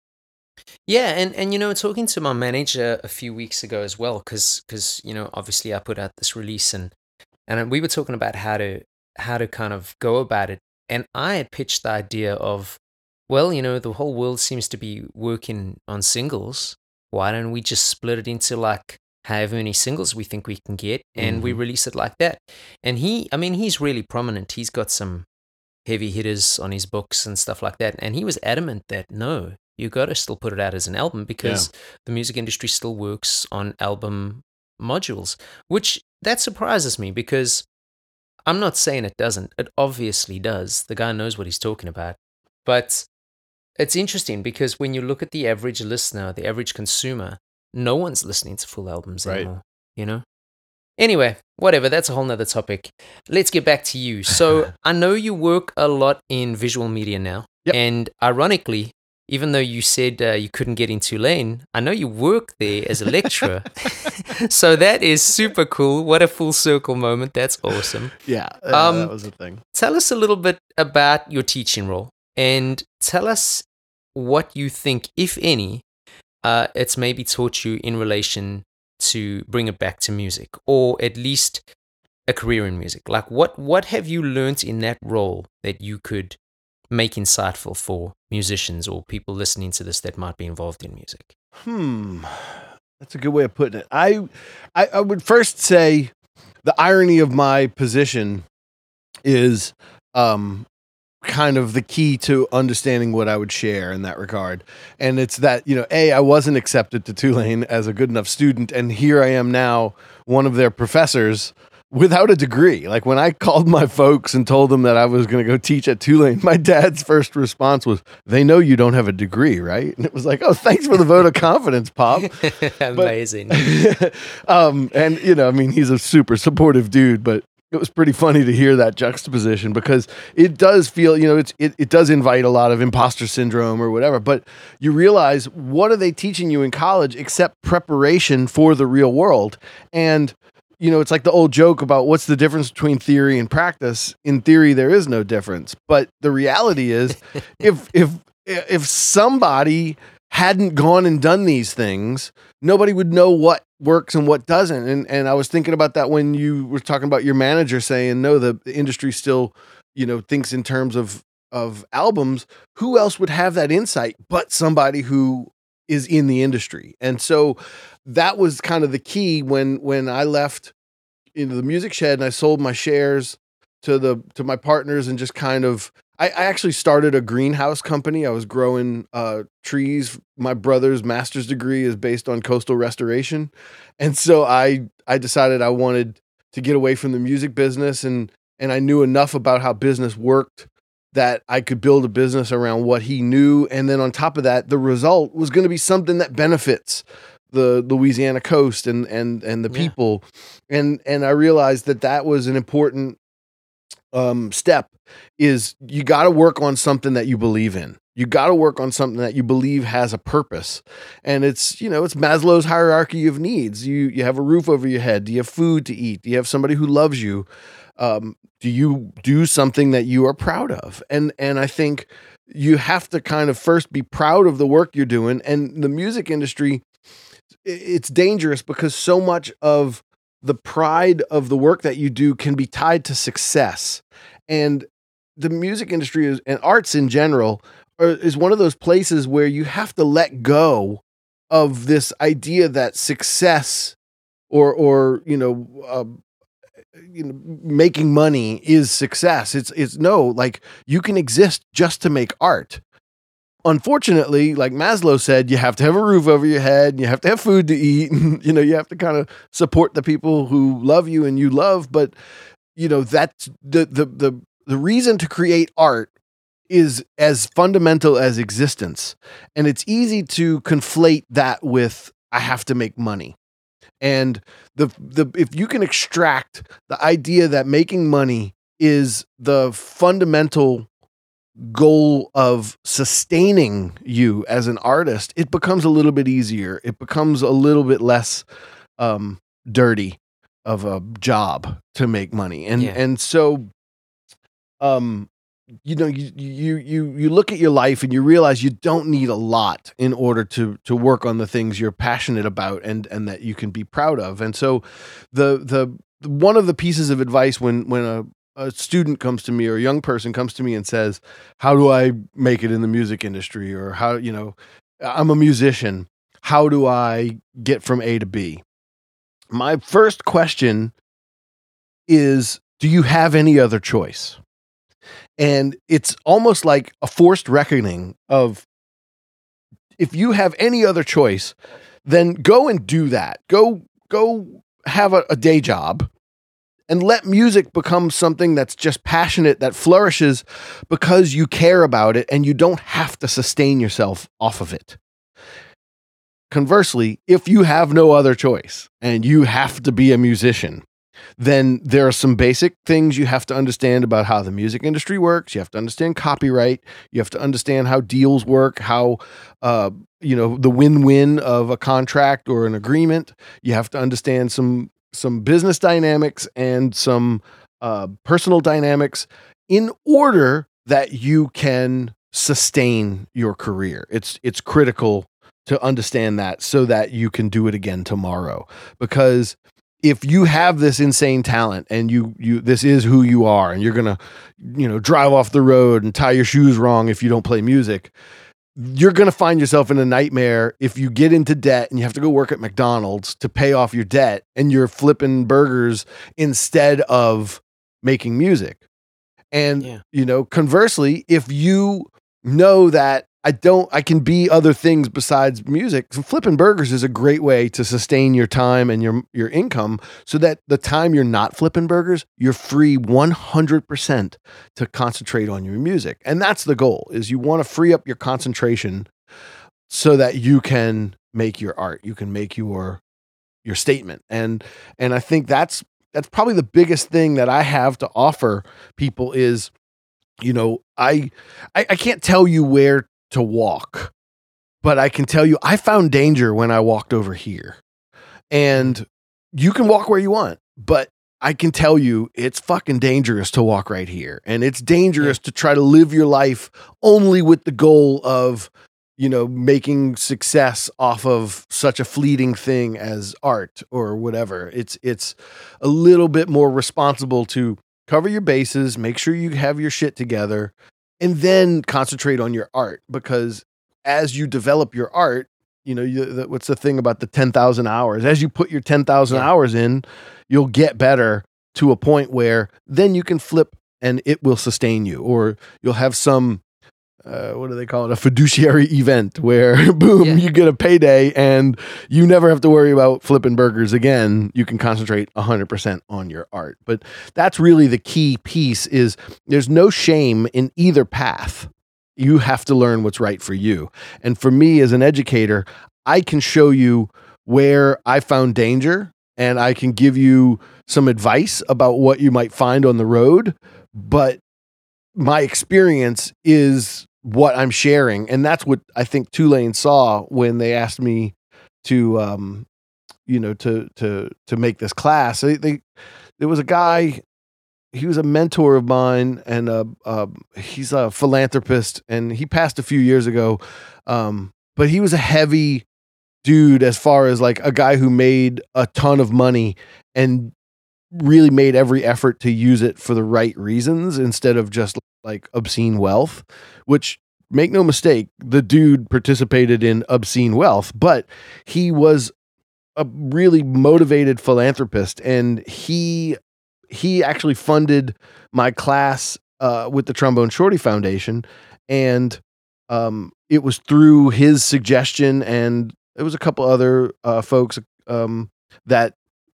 Yeah, and and you know, talking to my manager a few weeks ago as well, because because you know, obviously I put out this release, and and we were talking about how to how to kind of go about it, and I had pitched the idea of, well, you know, the whole world seems to be working on singles. Why don't we just split it into like however many singles we think we can get, and we Mhm. release it like that? And he, I mean, he's really prominent. He's got some heavy hitters on his books and stuff like that. And he was adamant that no, you got to still put it out as an album Yeah. because the music industry still works on album modules, which that surprises me because I'm not saying it doesn't. It obviously does. The guy knows what he's talking about. But it's interesting because when you look at the average listener, the average consumer, no one's listening to full albums Right. anymore, you know? Anyway, whatever, that's a whole nother topic. Let's get back to you. So I know you work a lot in visual media now. Yep. And ironically, even though you said uh, you couldn't get in Tulane, I know you work there as a lecturer. So that is super cool. What a full circle moment. That's awesome. Yeah, uh, Um, that was the thing. Tell us a little bit about your teaching role and tell us what you think, if any, uh, it's maybe taught you in relation to bring it back to music, or at least a career in music. Like what what have you learned in that role that you could make insightful for musicians or people listening to this that might be involved in music? Hmm, that's a good way of putting it. I, I, I would first say the irony of my position is um, kind of the key to understanding what I would share in that regard. And it's that, you know, A, I wasn't accepted to Tulane as a good enough student, and here I am now, one of their professors without a degree. Like when I called my folks and told them that I was going to go teach at Tulane, my dad's first response was, "They know you don't have a degree, right?" And it was like, "Oh, thanks for the vote of confidence, Pop." Amazing. But, um, and you know, I mean, he's a super supportive dude, but it was pretty funny to hear that juxtaposition because it does feel, you know, it's, it, it does invite a lot of imposter syndrome or whatever, but you realize, what are they teaching you in college except preparation for the real world? And, you know, it's like the old joke about what's the difference between theory and practice. In theory, there is no difference. But the reality is, if, if, if somebody hadn't gone and done these things, nobody would know what works and what doesn't. And and I was thinking about that when you were talking about your manager saying, no, the, the industry still, you know, thinks in terms of, of albums. Who else would have that insight but somebody who is in the industry? And so that was kind of the key when, when I left into the Music Shed and I sold my shares to the, to my partners and just kind of, I, I actually started a greenhouse company. I was growing uh, trees. My brother's master's degree is based on coastal restoration. And so I, I decided I wanted to get away from the music business, and, and I knew enough about how business worked that I could build a business around what he knew. And then on top of that, the result was going to be something that benefits the Louisiana coast and, and, and the Yeah. people. And, and I realized that that was an important um, step. Is you got to work on something that you believe in. You got to work on something that you believe has a purpose. And it's, you know, it's Maslow's hierarchy of needs. You, you have a roof over your head. Do you have food to eat? Do you have somebody who loves you? Um, do you do something that you are proud of? And, and I think you have to kind of first be proud of the work you're doing. And the music industry, i- it's dangerous because so much of the pride of the work that you do can be tied to success. And the music industry is, and arts in general, are, is one of those places where you have to let go of this idea that success or, or, you know, uh, you know, making money is success. It's, it's no, like you can exist just to make art. Unfortunately, like Maslow said, you have to have a roof over your head, and you have to have food to eat, and you know, you have to kind of support the people who love you and you love. But you know, that's the the the the reason to create art is as fundamental as existence, and it's easy to conflate that with I have to make money. And the the if you can extract the idea that making money is the fundamental goal of sustaining you as an artist, it becomes a little bit easier. It becomes a little bit less um, dirty of a job to make money. And Yeah. and so um you know you you you you look at your life and you realize you don't need a lot in order to to work on the things you're passionate about and and that you can be proud of. And so the the one of the pieces of advice when when a a student comes to me or a young person comes to me and says, how do I make it in the music industry? Or how, you know, I'm a musician. How do I get from A to B? My first question is, do you have any other choice? And it's almost like a forced reckoning of, if you have any other choice, then go and do that. Go, go have a, a day job and let music become something that's just passionate, that flourishes because you care about it and you don't have to sustain yourself off of it. Conversely, if you have no other choice and you have to be a musician, then there are some basic things you have to understand about how the music industry works. You have to understand copyright. You have to understand how deals work, how, uh, you know, the win-win of a contract or an agreement. You have to understand some some business dynamics and some uh, personal dynamics in order that you can sustain your career. It's it's critical to understand that so that you can do it again tomorrow. Because if you have this insane talent and you you this is who you are, and you're gonna, you know, drive off the road and tie your shoes wrong if you don't play music, you're going to find yourself in a nightmare if you get into debt and you have to go work at McDonald's to pay off your debt and you're flipping burgers instead of making music. And, Yeah. you know, conversely, if you know that I don't, I can be other things besides music, flipping burgers is a great way to sustain your time and your, your income, so that the time you're not flipping burgers, you're free one hundred percent to concentrate on your music. And that's the goal, is you want to free up your concentration so that you can make your art, you can make your, your statement. And, and I think that's, that's probably the biggest thing that I have to offer people is, you know, I, I, I can't tell you where to walk, but I can tell you I found danger when I walked over here. And you can walk where you want, but I can tell you it's fucking dangerous to walk right here. And it's dangerous to try to live your life only with the goal of, you know, making success off of such a fleeting thing as art or whatever. It's it's a little bit more responsible to cover your bases, make sure you have your shit together, and then concentrate on your art. Because as you develop your art, you know, you, the, what's the thing about the ten thousand hours? As you put your ten thousand Yeah. hours in, you'll get better to a point where then you can flip and it will sustain you. Or you'll have some, uh, what do they call it? A fiduciary event where boom, Yeah. you get a payday and you never have to worry about flipping burgers again. You can concentrate one hundred percent on your art. But that's really the key piece, is there's no shame in either path. You have to learn what's right for you. And for me as an educator, I can show you where I found danger, and I can give you some advice about what you might find on the road. But my experience is what I'm sharing. And that's what I think Tulane saw when they asked me to, um, you know, to, to, to make this class. They, they, there was a guy, he was a mentor of mine, and uh, uh, he's a philanthropist, and he passed a few years ago. Um, but he was a heavy dude as far as like a guy who made a ton of money and really made every effort to use it for the right reasons instead of just like obscene wealth, which, make no mistake, the dude participated in obscene wealth, but he was a really motivated philanthropist. And he, he actually funded my class uh, with the Trombone Shorty Foundation. And um, it was through his suggestion, and there was a couple other uh, folks um, that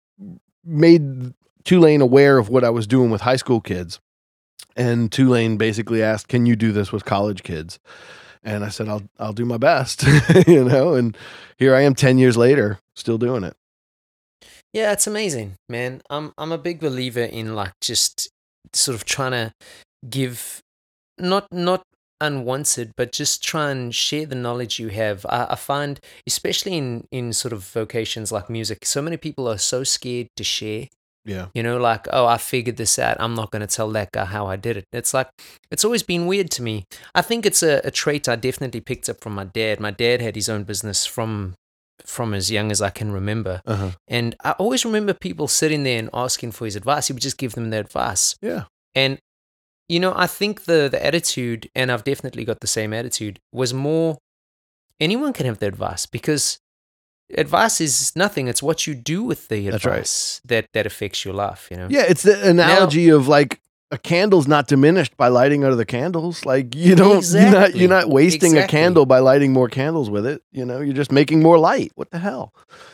made Tulane aware of what I was doing with high school kids. And Tulane basically asked, "Can you do this with college kids?" And I said, "I'll I'll do my best," you know. And here I am, ten years later, still doing it. Yeah, it's amazing, man. I'm I'm a big believer in like just sort of trying to give not not unwanted, but just try and share the knowledge you have. I, I find, especially in in sort of vocations like music, so many people are so scared to share. Yeah. You know, like, oh, I figured this out. I'm not going to tell that guy how I did it. It's like, it's always been weird to me. I think it's a, a trait I definitely picked up from my dad. My dad had his own business from from as young as I can remember. Uh-huh. And I always remember people sitting there and asking for his advice. He would just give them the advice. Yeah. And, you know, I think the the attitude, and I've definitely got the same attitude, was more anyone can have the advice, because advice is nothing. It's what you do with the That's right. advice that, that affects your life, you know? Yeah, it's the analogy of like a candle's not diminished by lighting other candles. Like you don't, you're not, Exactly. you're not wasting a Exactly. candle by lighting more candles with it. You know, you're just making more light. What the hell?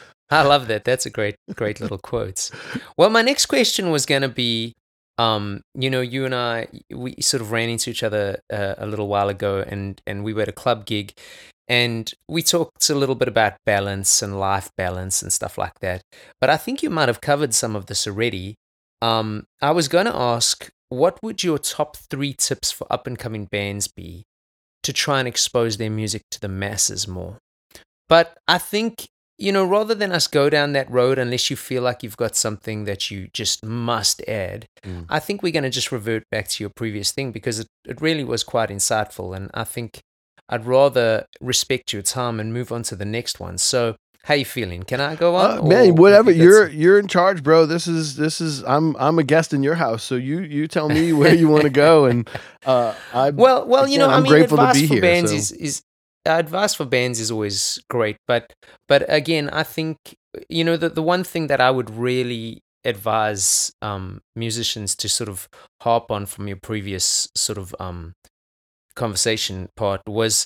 I love that. That's a great, great little quotes. Well, my next question was going to be, um, you know, you and I, we sort of ran into each other uh, a little while ago, and and we were at a club gig, and we talked a little bit about balance and life balance and stuff like that. But I think you might have covered some of this already. Um, I was going to ask, what would your top three tips for up and coming bands be to try and expose their music to the masses more? But I think, you know, rather than us go down that road, unless you feel like you've got something that you just must add, Mm. I think we're going to just revert back to your previous thing, because it, it really was quite insightful. And I think I'd rather respect your time and move on to the next one. So how you feeling? Can I go on? Uh, man, whatever. you got You're some- you're in charge, bro. This is this is. I'm I'm a guest in your house, so you you tell me where you want to go, and uh, I Well, well, you again, know, I I'm mean, grateful to advice be for here, bands so- is is uh, advice for bands is always great, but but again, I think, you know, the the one thing that I would really advise um, musicians to sort of harp on from your previous sort of um, conversation part was,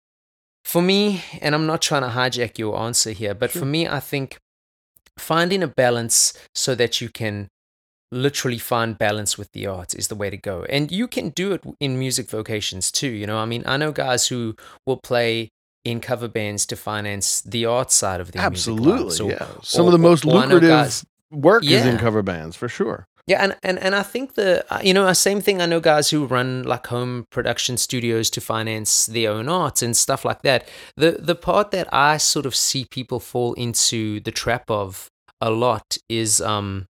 for me, and I'm not trying to hijack your answer here, but Sure. for me, I think finding a balance so that you can literally find balance with the art is the way to go. And you can do it in music vocations too. You know, I mean, I know guys who will play in cover bands to finance the art side of their music absolutely, lives. Or- yeah. Some or- of the most or I know lucrative guys- work is in Yeah. cover bands for sure. Yeah, and, and, and I think the, uh, you know, same thing, I know guys who run like home production studios to finance their own art and stuff like that. The the part that I sort of see people fall into the trap of a lot is um,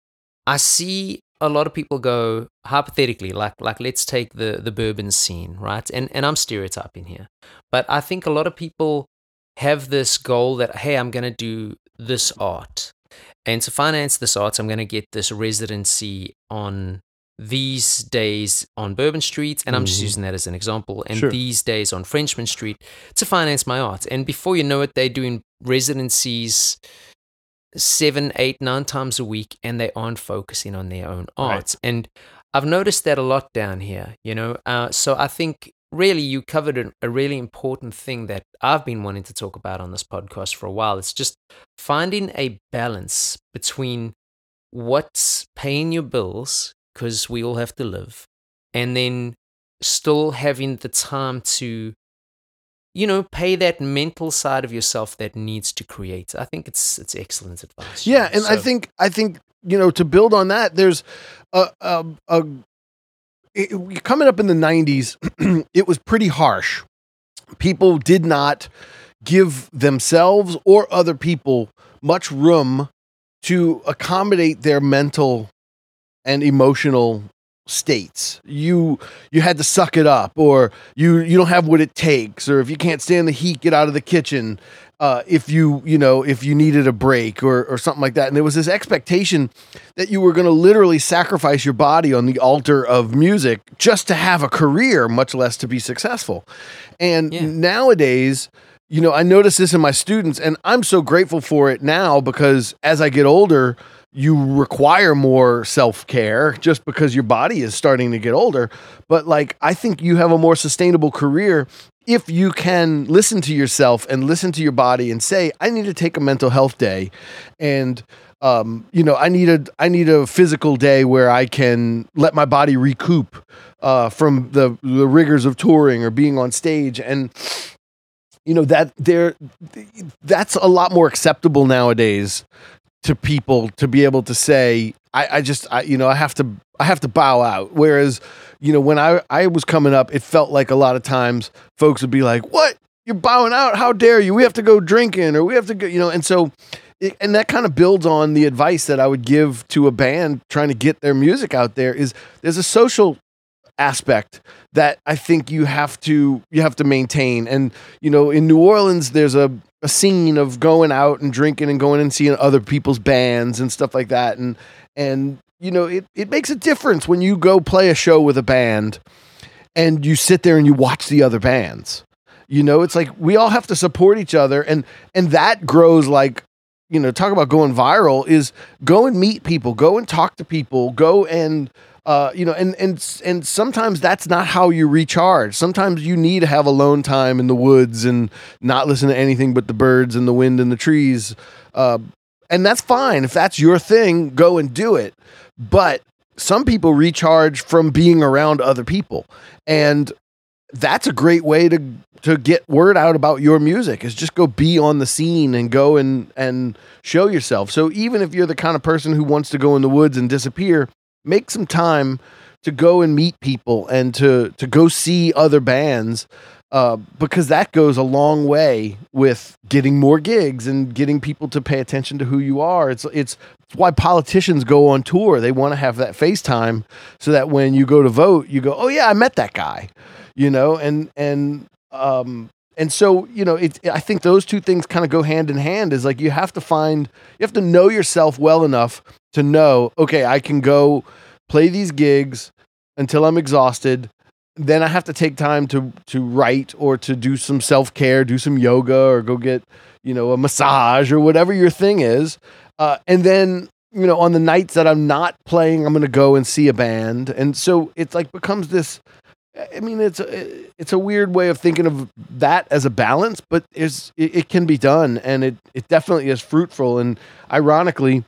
I see a lot of people go, hypothetically, like like let's take the, the bourbon scene, right? And and I'm stereotyping here. But I think a lot of people have this goal that, hey, I'm going to do this art. And to finance this art, I'm going to get this residency on these days on Bourbon Street, and I'm just Mhm. using that as an example, and Sure. these days on Frenchman Street to finance my art. And before you know it, they're doing residencies seven, eight, nine times a week, and they aren't focusing on their own art. Right. And I've noticed that a lot down here, you know. Uh, so I think really you covered a, a really important thing that I've been wanting to talk about on this podcast for a while. It's just finding a balance between what's paying your bills, because we all have to live, and then still having the time to, you know, pay that mental side of yourself that needs to create. I think it's it's excellent advice. Yeah, and I So- think I think you know, to build on that, there's a a, a it, coming up in the nineties, it was pretty harsh. People did not give themselves or other people much room to accommodate their mental and emotional states. You you had to suck it up, or you you don't have what it takes, or if you can't stand the heat, get out of the kitchen. Uh, if you you know if you needed a break or or something like that, and there was this expectation that you were going to literally sacrifice your body on the altar of music just to have a career, much less to be successful. And Yeah. nowadays, you know, I notice this in my students, and I'm so grateful for it now, because as I get older, you require more self-care just because your body is starting to get older. But like, I think you have a more sustainable career if you can listen to yourself and listen to your body and say, I need to take a mental health day. And, um, you know, I need a, I need a physical day where I can let my body recoup, uh, from the, the rigors of touring or being on stage. And, you know, that there, that's a lot more acceptable nowadays to people to be able to say, I, I just, I, you know, I have to, I have to bow out. Whereas, you know, when I, I was coming up, it felt like a lot of times folks would be like, what? You're bowing out? How dare you? We have to go drinking, or we have to go, you know, and so, it, and that kind of builds on the advice that I would give to a band trying to get their music out there is there's a social aspect that I think you have to, you have to maintain. And, you know, in New Orleans, there's a, a scene of going out and drinking and going and seeing other people's bands and stuff like that. And, and, you know, it, it makes a difference when you go play a show with a band and you sit there and you watch the other bands. You know, it's like we all have to support each other, and and that grows like, you know, talk about going viral is go and meet people, go and talk to people, go and uh, you know, and and and sometimes that's not how you recharge. Sometimes you need to have alone time in the woods and not listen to anything but the birds and the wind and the trees, uh, and that's fine if that's your thing. Go and do it, but some people recharge from being around other people, and that's a great way to to get word out about your music is just go be on the scene and go and and show yourself. So even if you're the kind of person who wants to go in the woods and disappear, make some time to go and meet people and to to go see other bands, uh, because that goes a long way with getting more gigs and getting people to pay attention to who you are. It's it's it's why politicians go on tour. They want to have that FaceTime so that when you go to vote, you go, oh yeah, I met that guy. You know, and, and, um, and so, you know, it, I think those two things kind of go hand in hand is like, you have to find, you have to know yourself well enough to know, okay, I can go play these gigs until I'm exhausted. Then I have to take time to, to write or to do some self-care, do some yoga or go get, you know, a massage or whatever your thing is. Uh, and then, you know, on the nights that I'm not playing, I'm going to go and see a band. And so it's like becomes this, I mean, it's a, it's a weird way of thinking of that as a balance, but it's, it, it can be done, and it, it definitely is fruitful. And ironically,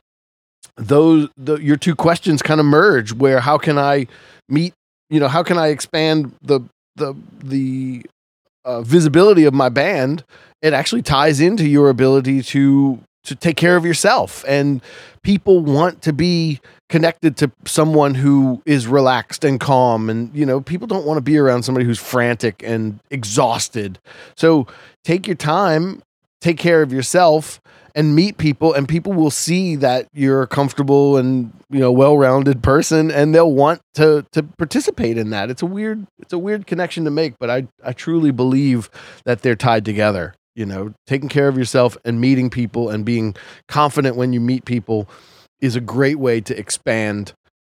those the, your two questions kind of merge. Where how can I meet? You know, how can I expand the the the uh, visibility of my band? It actually ties into your ability to to take care of yourself, and people want to be connected to someone who is relaxed and calm. And, you know, people don't want to be around somebody who's frantic and exhausted. So take your time, take care of yourself, and meet people, and people will see that you're a comfortable and, you know, well-rounded person, and they'll want to, to participate in that. It's a weird, it's a weird connection to make, but I, I truly believe that they're tied together. You know, taking care of yourself and meeting people and being confident when you meet people is a great way to expand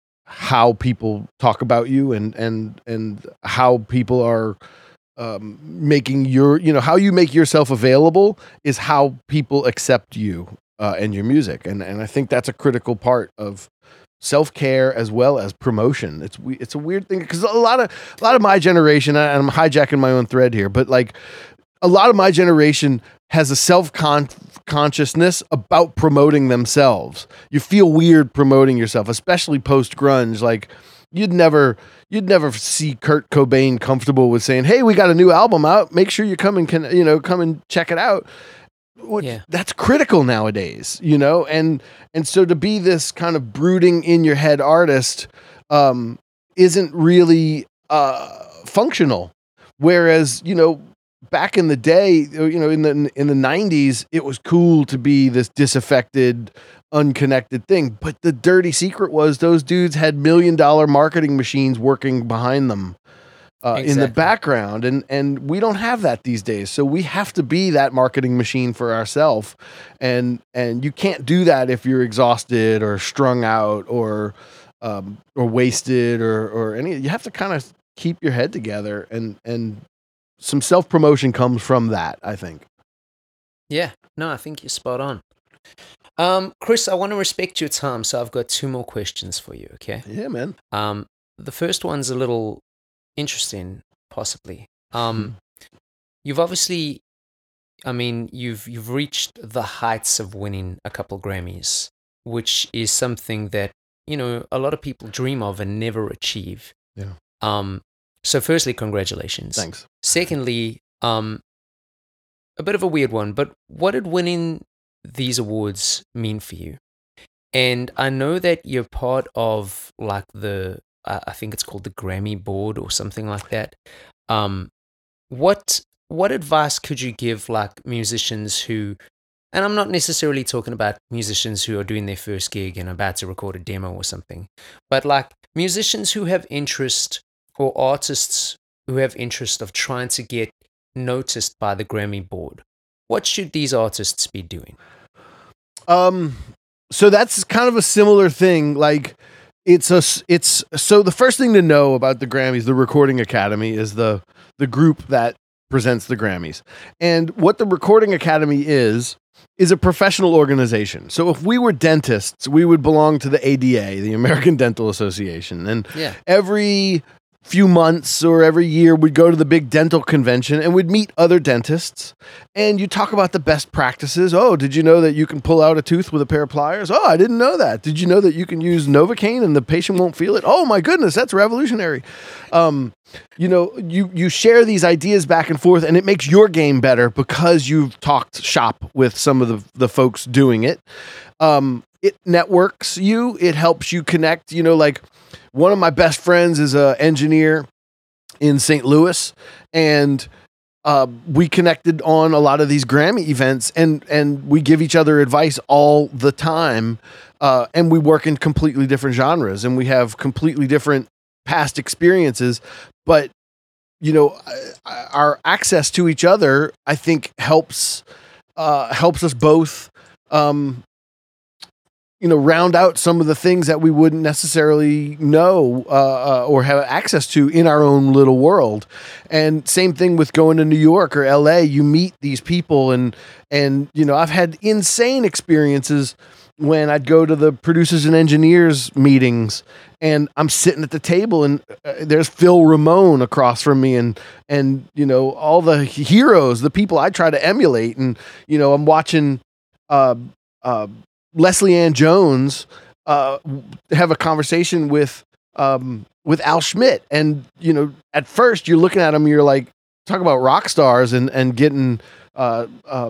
how people talk about you and, and, and how people are um, making your, you know, how you make yourself available is how people accept you uh, and your music. And, and I think that's a critical part of self-care as well as promotion. It's, it's a weird thing because a lot of, a lot of my generation, and I'm hijacking my own thread here, but like a lot of my generation has a self-consciousness about promoting themselves. You feel weird promoting yourself, especially post-grunge. Like you'd never, you'd never see Kurt Cobain comfortable with saying, "Hey, we got a new album out. Make sure you come and can, you know, come and check it out." Which, yeah. That's critical nowadays, you know, and and so to be this kind of brooding in your head artist um, isn't really uh, functional. Whereas, you know, back in the day, you know, in the in the nineties, it was cool to be this disaffected, unconnected thing. But the dirty secret was those dudes had million dollar marketing machines working behind them uh, exactly. in the background, and and we don't have that these days. So we have to be that marketing machine for ourselves, and and you can't do that if you're exhausted or strung out or um, or wasted or or any. You have to kind of keep your head together and and. Some self-promotion comes from that, I think. Yeah, no, I think you're spot on. Um, Chris, I want to respect your time, so I've got two more questions for you, okay? Yeah, man. Um, the first one's a little interesting, possibly. Um, you've obviously, I mean, you've you've reached the heights of winning a couple Grammys, which is something that, you know, a lot of people dream of and never achieve. Yeah. Um, So firstly, congratulations. Thanks. Secondly, um, a bit of a weird one, but what did winning these awards mean for you? And I know that you're part of like the, uh, I think it's called the Grammy board or something like that. Um, what what advice could you give like musicians who, and I'm not necessarily talking about musicians who are doing their first gig and about to record a demo or something, but like musicians who have interest, or artists who have interest of trying to get noticed by the Grammy board. What should these artists be doing? Um, so that's kind of a similar thing. Like it's a, it's, so the first thing to know about the Grammys, the Recording Academy, is the, the group that presents the Grammys. And what the Recording Academy is, is a professional organization. So if we were dentists, we would belong to the A D A, the American Dental Association. And yeah. every few months or every year we'd go to the big dental convention and we'd meet other dentists and you talk about the best practices. Oh, did you know that you can pull out a tooth with a pair of pliers? Oh, I didn't know that. Did you know that you can use Novocaine and the patient won't feel it? Oh my goodness, that's revolutionary. Um, you know, you, you share these ideas back and forth and it makes your game better because you've talked shop with some of the, the folks doing it. Um, it networks you, it helps you connect, you know, like, one of my best friends is an engineer in Saint Louis, and uh, we connected on a lot of these Grammy events, and and we give each other advice all the time, uh, and we work in completely different genres, and we have completely different past experiences, but you know, our access to each other, I think, helps uh, helps us both. Um, you know, round out some of the things that we wouldn't necessarily know uh, uh, or have access to in our own little world. And same thing with going to New York or L A, you meet these people and, and, you know, I've had insane experiences when I'd go to the producers and engineers meetings and I'm sitting at the table and uh, there's Phil Ramone across from me and, and, you know, all the heroes, the people I try to emulate. And, you know, I'm watching, uh, uh, Leslie Ann Jones uh, have a conversation with um, with Al Schmitt, and you know, at first you're looking at him, you're like, talk about rock stars and and getting uh, uh,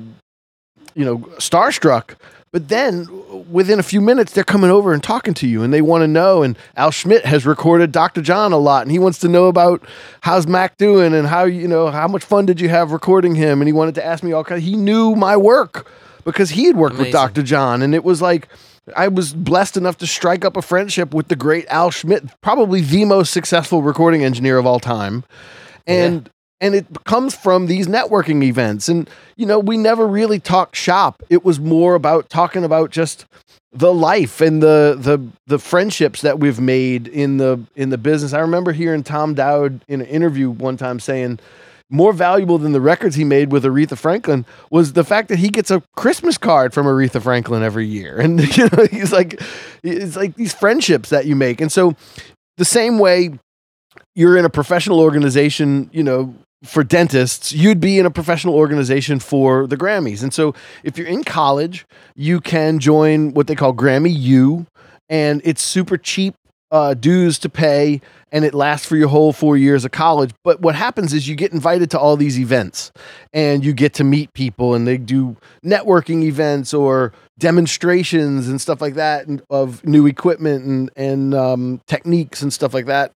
you know, starstruck. But then within a few minutes, they're coming over and talking to you, and they want to know. And Al Schmitt has recorded Doctor John a lot, and he wants to know about how's Mac doing and how, you know, how much fun did you have recording him? And he wanted to ask me all kinds. He knew my work because he had worked Amazing. with Doctor John. And it was like, I was blessed enough to strike up a friendship with the great Al Schmitt, probably the most successful recording engineer of all time. And, yeah. and it comes from these networking events. And, you know, we never really talked shop. It was more about talking about just the life and the, the, the friendships that we've made in the, in the business. I remember hearing Tom Dowd in an interview one time saying, more valuable than the records he made with Aretha Franklin was the fact that he gets a Christmas card from Aretha Franklin every year. And, you know, he's like, it's like these friendships that you make. And so the same way you're in a professional organization, you know, for dentists, you'd be in a professional organization for the Grammys. And so if you're in college, you can join what they call Grammy U, and it's super cheap uh, dues to pay, and it lasts for your whole four years of college. But what happens is you get invited to all these events and you get to meet people, and they do networking events or demonstrations and stuff like that, and of new equipment and, and um, techniques and stuff like that,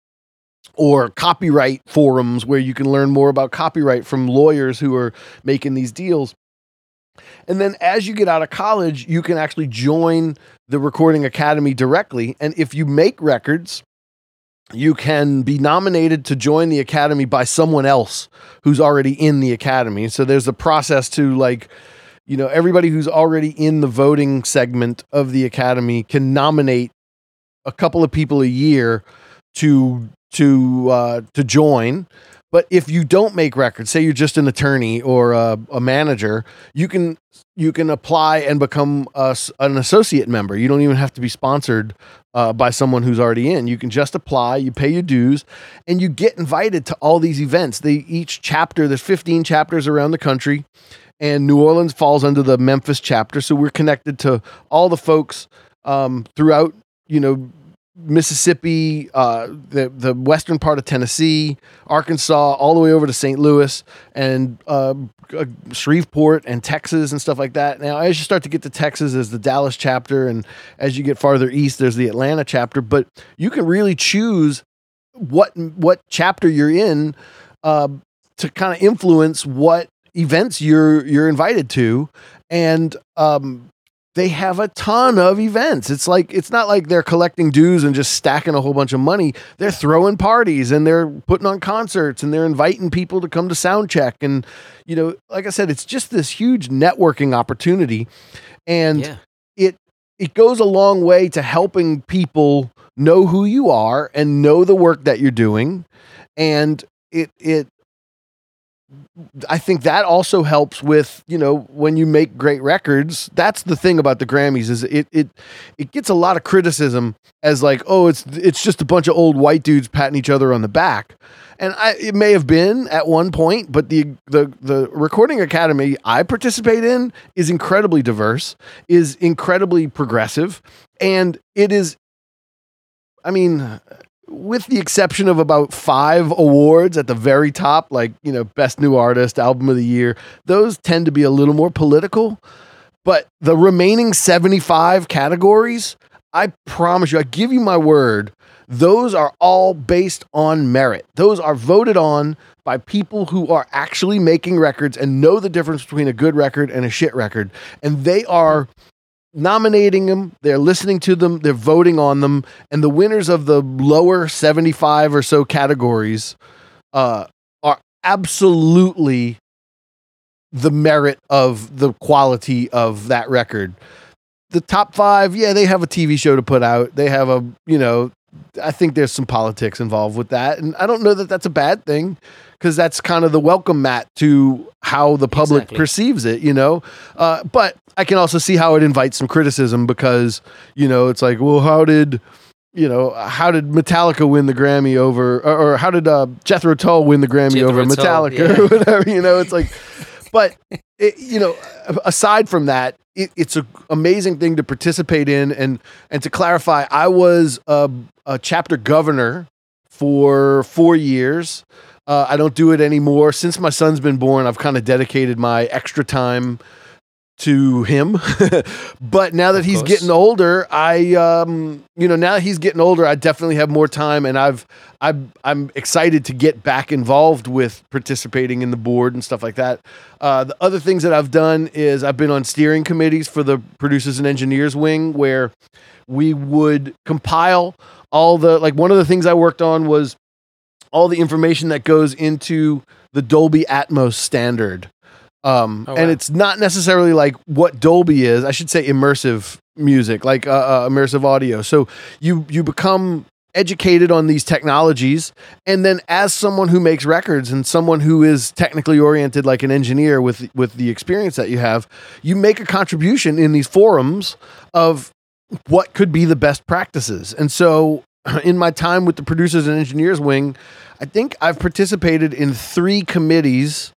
or copyright forums where you can learn more about copyright from lawyers who are making these deals. And then as you get out of college, you can actually join the Recording Academy directly. And if you make records, you can be nominated to join the Academy by someone else who's already in the Academy. So there's a process to, like, you know, everybody who's already in the voting segment of the Academy can nominate a couple of people a year to, to, uh, to join. But if you don't make records, say you're just an attorney or a, a manager, you can you can apply and become a, an associate member. You don't even have to be sponsored uh, by someone who's already in. You can just apply, you pay your dues, and you get invited to all these events. They each chapter, there's fifteen chapters around the country, and New Orleans falls under the Memphis chapter. So we're connected to all the folks um, throughout, you know, Mississippi, uh, the the western part of Tennessee, Arkansas, all the way over to Saint Louis and uh, Shreveport and Texas and stuff like that. Now, as you start to get to Texas, there's the Dallas chapter, and as you get farther east, there's the Atlanta chapter. But you can really choose what what chapter you're in uh, to kind of influence what events you're you're invited to, and um, they have a ton of events. It's like, it's not like they're collecting dues and just stacking a whole bunch of money. They're throwing parties and they're putting on concerts and they're inviting people to come to sound check. And, you know, like I said, it's just this huge networking opportunity. And yeah. it, it goes a long way to helping people know who you are and know the work that you're doing. And it, it, I think that also helps with, you know, when you make great records. That's the thing about the Grammys, is it it it gets a lot of criticism as like, oh, it's it's just a bunch of old white dudes patting each other on the back. And I, it may have been at one point, but the the the Recording Academy I participate in is incredibly diverse, is incredibly progressive, and it is, I mean, with the exception of about five awards at the very top, like, you know, Best New Artist, Album of the Year, those tend to be a little more political. But the remaining seventy-five categories, I promise you, I give you my word, those are all based on merit. Those are voted on by people who are actually making records and know the difference between a good record and a shit record. And they are nominating them, they're listening to them, they're voting on them, and the winners of the lower seventy-five or so categories uh, are absolutely the merit of the quality of that record. The top five, yeah, they have a T V show to put out. They have a, you know, I think there's some politics involved with that, and I don't know that that's a bad thing, because that's kind of the welcome mat to how the public exactly. perceives it, you know? Uh, but I can also see how it invites some criticism, because, you know, it's like, well, how did, you know, how did Metallica win the Grammy over, or, or how did uh, Jethro Tull win the Grammy Jethro over Tull, Metallica yeah. or whatever, you know? It's like, but, it, you know, aside from that, it, it's an amazing thing to participate in. And, and to clarify, I was a, a chapter governor for four years. Uh, I don't do it anymore. Since my son's been born, I've kind of dedicated my extra time to him. But now that of he's course. getting older, I, um, you know, now that he's getting older, I definitely have more time, and I've, I've, I'm excited to get back involved with participating in the board and stuff like that. Uh, the other things that I've done is I've been on steering committees for the producers and engineers wing, where we would compile all the, like, one of the things I worked on was all the information that goes into the Dolby Atmos standard. Um, oh, wow. And it's not necessarily like what Dolby is. I should say immersive music, like uh, uh, immersive audio. So you, you become educated on these technologies. And then as someone who makes records and someone who is technically oriented, like an engineer with, with the experience that you have, you make a contribution in these forums of what could be the best practices. And so in my time with the producers and engineers wing, I think I've participated in three committees.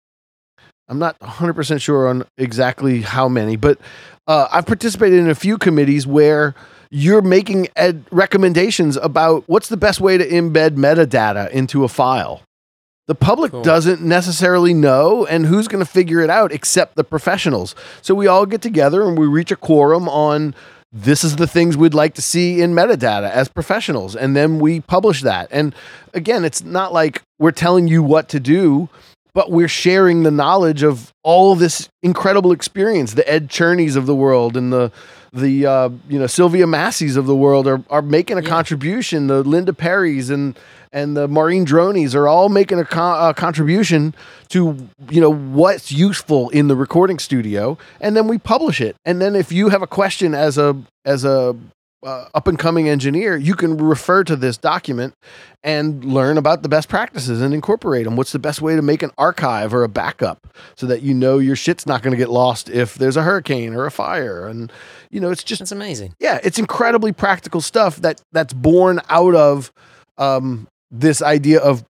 I'm not one hundred percent sure on exactly how many, but uh, I've participated in a few committees where you're making ed- recommendations about what's the best way to embed metadata into a file. The public cool. doesn't necessarily know, and who's going to figure it out except the professionals. So we all get together and we reach a quorum on, this is the things we'd like to see in metadata as professionals. And then we publish that. And again, it's not like we're telling you what to do, but we're sharing the knowledge of all this incredible experience. The Ed Cherneys of the world and the, the uh, you know, Sylvia Massey's of the world are, are making a yeah. contribution. The Linda Perrys and, and the Maureen Droney's are all making a, con- a contribution to, you know, what's useful in the recording studio, and then we publish it. And then if you have a question as a as a uh, up and coming engineer, you can refer to this document and learn about the best practices and incorporate them. What's the best way to make an archive or a backup so that you know your shit's not going to get lost if there's a hurricane or a fire? And you know, it's just that's amazing. Yeah, it's incredibly practical stuff that that's born out of um, this idea of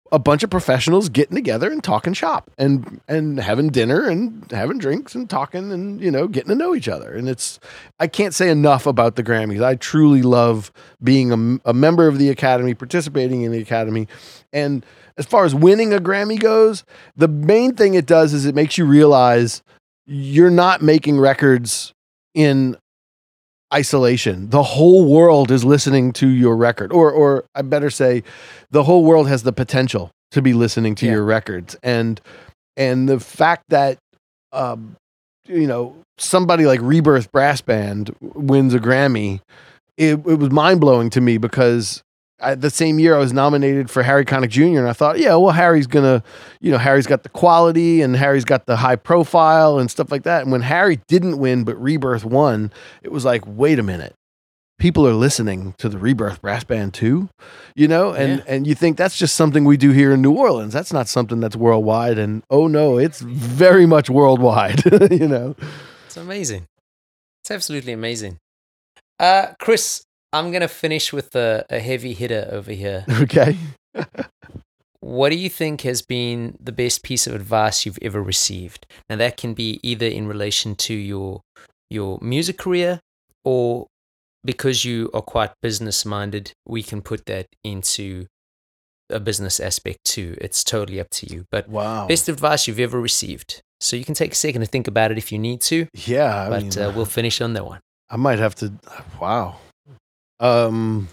a bunch of professionals getting together and talking shop and and having dinner and having drinks and talking and, you know, getting to know each other. And it's, I can't say enough about the Grammys. I truly love being a, a member of the Academy, participating in the Academy. And as far as winning a Grammy goes, the main thing it does is it makes you realize you're not making records in isolation. The whole world is listening to your record, or, or I better say, the whole world has the potential to be listening to yeah. your records. And, and the fact that, um, you know, somebody like Rebirth Brass Band wins a Grammy, it, it was mind blowing to me, because I, the same year I was nominated for Harry Connick Junior And I thought, yeah, well, Harry's gonna, you know, Harry's got the quality and Harry's got the high profile and stuff like that. And when Harry didn't win, but Rebirth won, it was like, wait a minute, people are listening to the Rebirth Brass Band too, you know? And, yeah. and you think that's just something we do here in New Orleans. That's not something that's worldwide. And oh no, it's very much worldwide, you know? It's amazing. It's absolutely amazing. Uh, Chris, I'm going to finish with a, a heavy hitter over here. Okay. What do you think has been the best piece of advice you've ever received? Now, that can be either in relation to your your music career, or because you are quite business-minded, we can put that into a business aspect too. It's totally up to you. But wow. Best advice you've ever received. So you can take a second to think about it if you need to. Yeah. I but mean, uh, we'll finish on that one. I might have to. Wow. Um,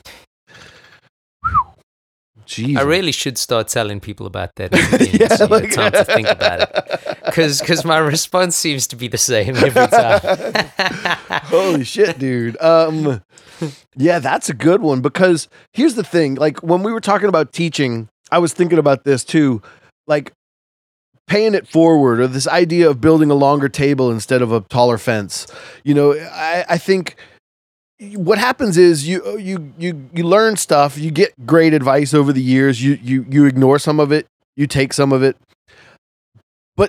geez. I really should start telling people about that. yeah, so like, time to think about it, because because my response seems to be the same every time. Holy shit, dude. Um, yeah, that's a good one, because here's the thing. Like, when we were talking about teaching, I was thinking about this too. Like, paying it forward, or this idea of building a longer table instead of a taller fence. You know, I, I think what happens is you you you you learn stuff, you get great advice over the years, you you you ignore some of it, you take some of it. But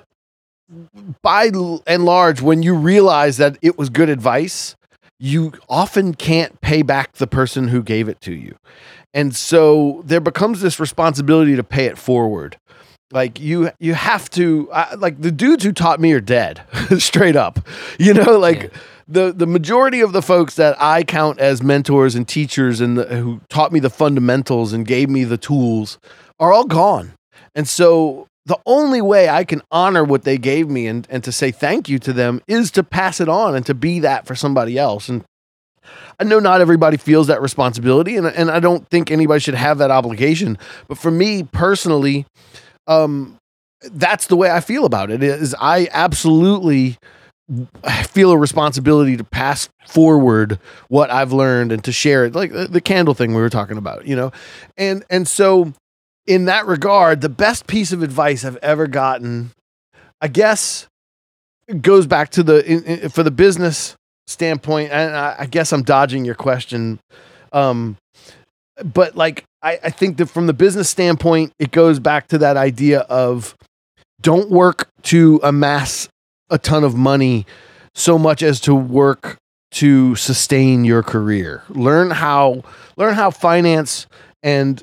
by and large, when you realize that it was good advice, you often can't pay back the person who gave it to you. And so there becomes this responsibility to pay it forward. Like you, you have to, I, like the dudes who taught me are dead, straight up, you know, like yeah. the, the majority of the folks that I count as mentors and teachers and the, who taught me the fundamentals and gave me the tools are all gone. And so the only way I can honor what they gave me and, and to say thank you to them is to pass it on and to be that for somebody else. And I know not everybody feels that responsibility, and, and I don't think anybody should have that obligation. But for me personally, Um, that's the way I feel about it. Is I absolutely feel a responsibility to pass forward what I've learned and to share it, like the, the candle thing we were talking about, you know? And, and so in that regard, the best piece of advice I've ever gotten, I guess, goes back to the, in, in, for the business standpoint. And I, I guess I'm dodging your question. Um, but like, I, I think that from the business standpoint, it goes back to that idea of don't work to amass a ton of money so much as to work to sustain your career. Learn how, learn how finance and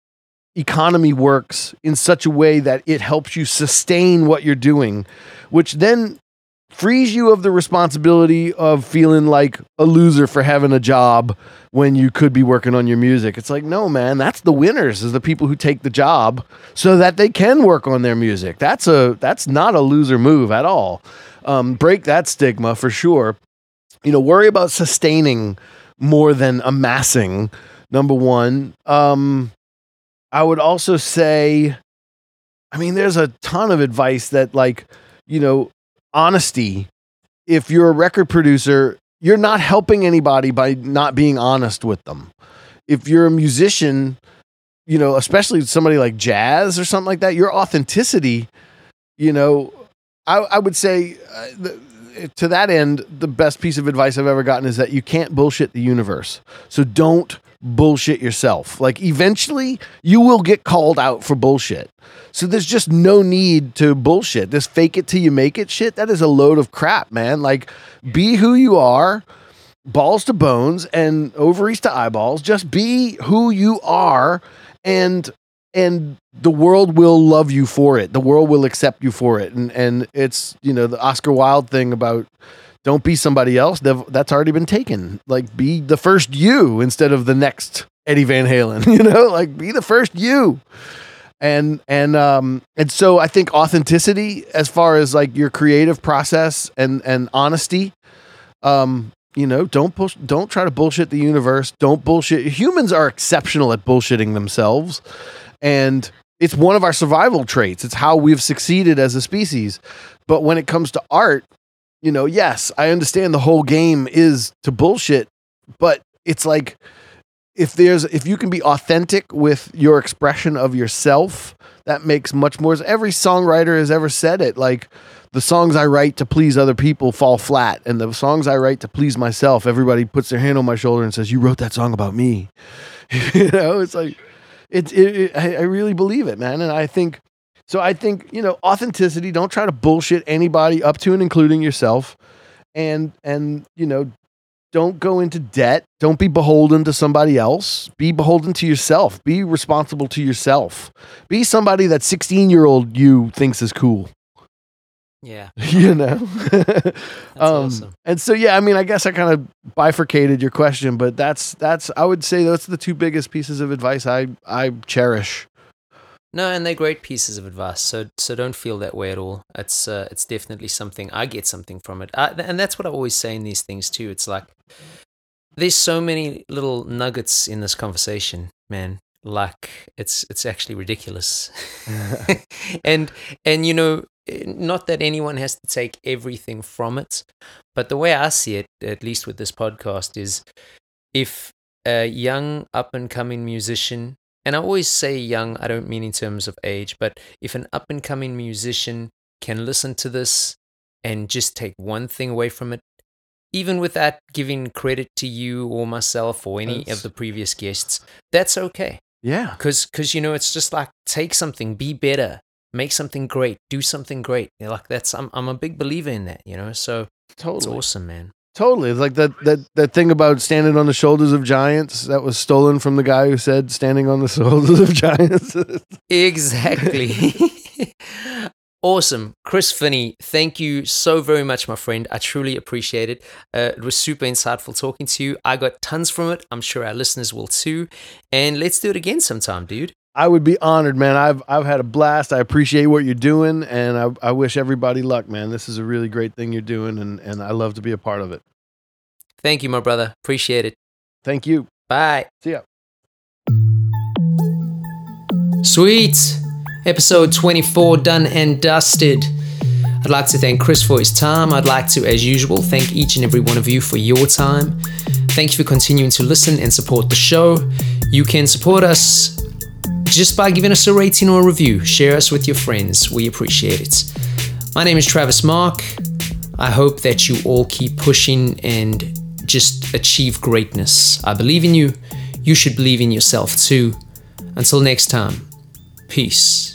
economy works in such a way that it helps you sustain what you're doing, which then frees you of the responsibility of feeling like a loser for having a job when you could be working on your music. It's like, no, man, that's the winners, is the people who take the job so that they can work on their music. That's a, that's not a loser move at all. Um, break that stigma for sure. You know, worry about sustaining more than amassing. Number one. Um, I would also say, I mean, there's a ton of advice that, like, you know, honesty. If you're a record producer, you're not helping anybody by not being honest with them. If you're a musician, you know, especially somebody like jazz or something like that, your authenticity, you know, I, I would say uh, the, to that end, the best piece of advice I've ever gotten is that you can't bullshit the universe. So don't bullshit yourself. Like, eventually you will get called out for bullshit. So there's just no need to bullshit. This fake it till you make it shit, that is a load of crap, man. Like, be who you are, balls to bones and ovaries to eyeballs. Just be who you are and and the world will love you for it. The world will accept you for it. And and it's, you know, the Oscar Wilde thing about don't be somebody else. That's already been taken. Like, be the first you instead of the next Eddie Van Halen, you know, like be the first you. And, and, um, and so I think authenticity as far as like your creative process and, and honesty, um, you know, don't push, don't try to bullshit the universe. Don't bullshit. Humans are exceptional at bullshitting themselves. And it's one of our survival traits. It's how we've succeeded as a species. But when it comes to art, you know, yes, I understand the whole game is to bullshit, but it's like, if there's, if you can be authentic with your expression of yourself, that makes much more. Every songwriter has ever said it. Like, the songs I write to please other people fall flat, and the songs I write to please myself, everybody puts their hand on my shoulder and says, "You wrote that song about me." You know, it's like, it's, it, it, I, I really believe it, man. And I think, so I think, you know, authenticity, don't try to bullshit anybody up to and including yourself. And, and, you know, don't go into debt. Don't be beholden to somebody else. Be beholden to yourself. Be responsible to yourself. Be somebody that sixteen-year-old you thinks is cool. Yeah. You know? That's um, awesome. And so, yeah, I mean, I guess I kind of bifurcated your question, but that's, that's, I would say that's the two biggest pieces of advice I, I cherish. No, and they're great pieces of advice. So, so don't feel that way at all. It's, uh, it's definitely something. I get something from it, I, and that's what I always say in these things too. It's like there's so many little nuggets in this conversation, man. Like it's, it's actually ridiculous. and, and you know, not that anyone has to take everything from it, but the way I see it, at least with this podcast, is if a young up and coming musician, and I always say young, I don't mean in terms of age, but if an up and coming musician can listen to this and just take one thing away from it, even without giving credit to you or myself or any that's, of the previous guests, that's okay. Yeah. Because, because, you know, it's just like, take something, be better, make something great, do something great. You know, like that's, I'm, I'm a big believer in that, you know, so totally. It's awesome, man. Totally. It's like that, that, that thing about standing on the shoulders of giants that was stolen from the guy who said standing on the shoulders of giants. Exactly. Awesome. Chris Finney, thank you so very much, my friend. I truly appreciate it. Uh, it was super insightful talking to you. I got tons from it. I'm sure our listeners will too. And let's do it again sometime, dude. I would be honored, man. I've I've had a blast. I appreciate what you're doing, and I, I wish everybody luck, man. This is a really great thing you're doing, and, and I love to be a part of it. Thank you, my brother. Appreciate it. Thank you. Bye. See ya. Sweet. Episode twenty-four done and dusted. I'd like to thank Chris for his time. I'd like to, as usual, thank each and every one of you for your time. Thank you for continuing to listen and support the show. You can support us just by giving us a rating or a review. Share us with your friends. We appreciate it. My name is Travis Mark. I hope that you all keep pushing and just achieve greatness. I believe in you. You should believe in yourself too. Until next time, peace.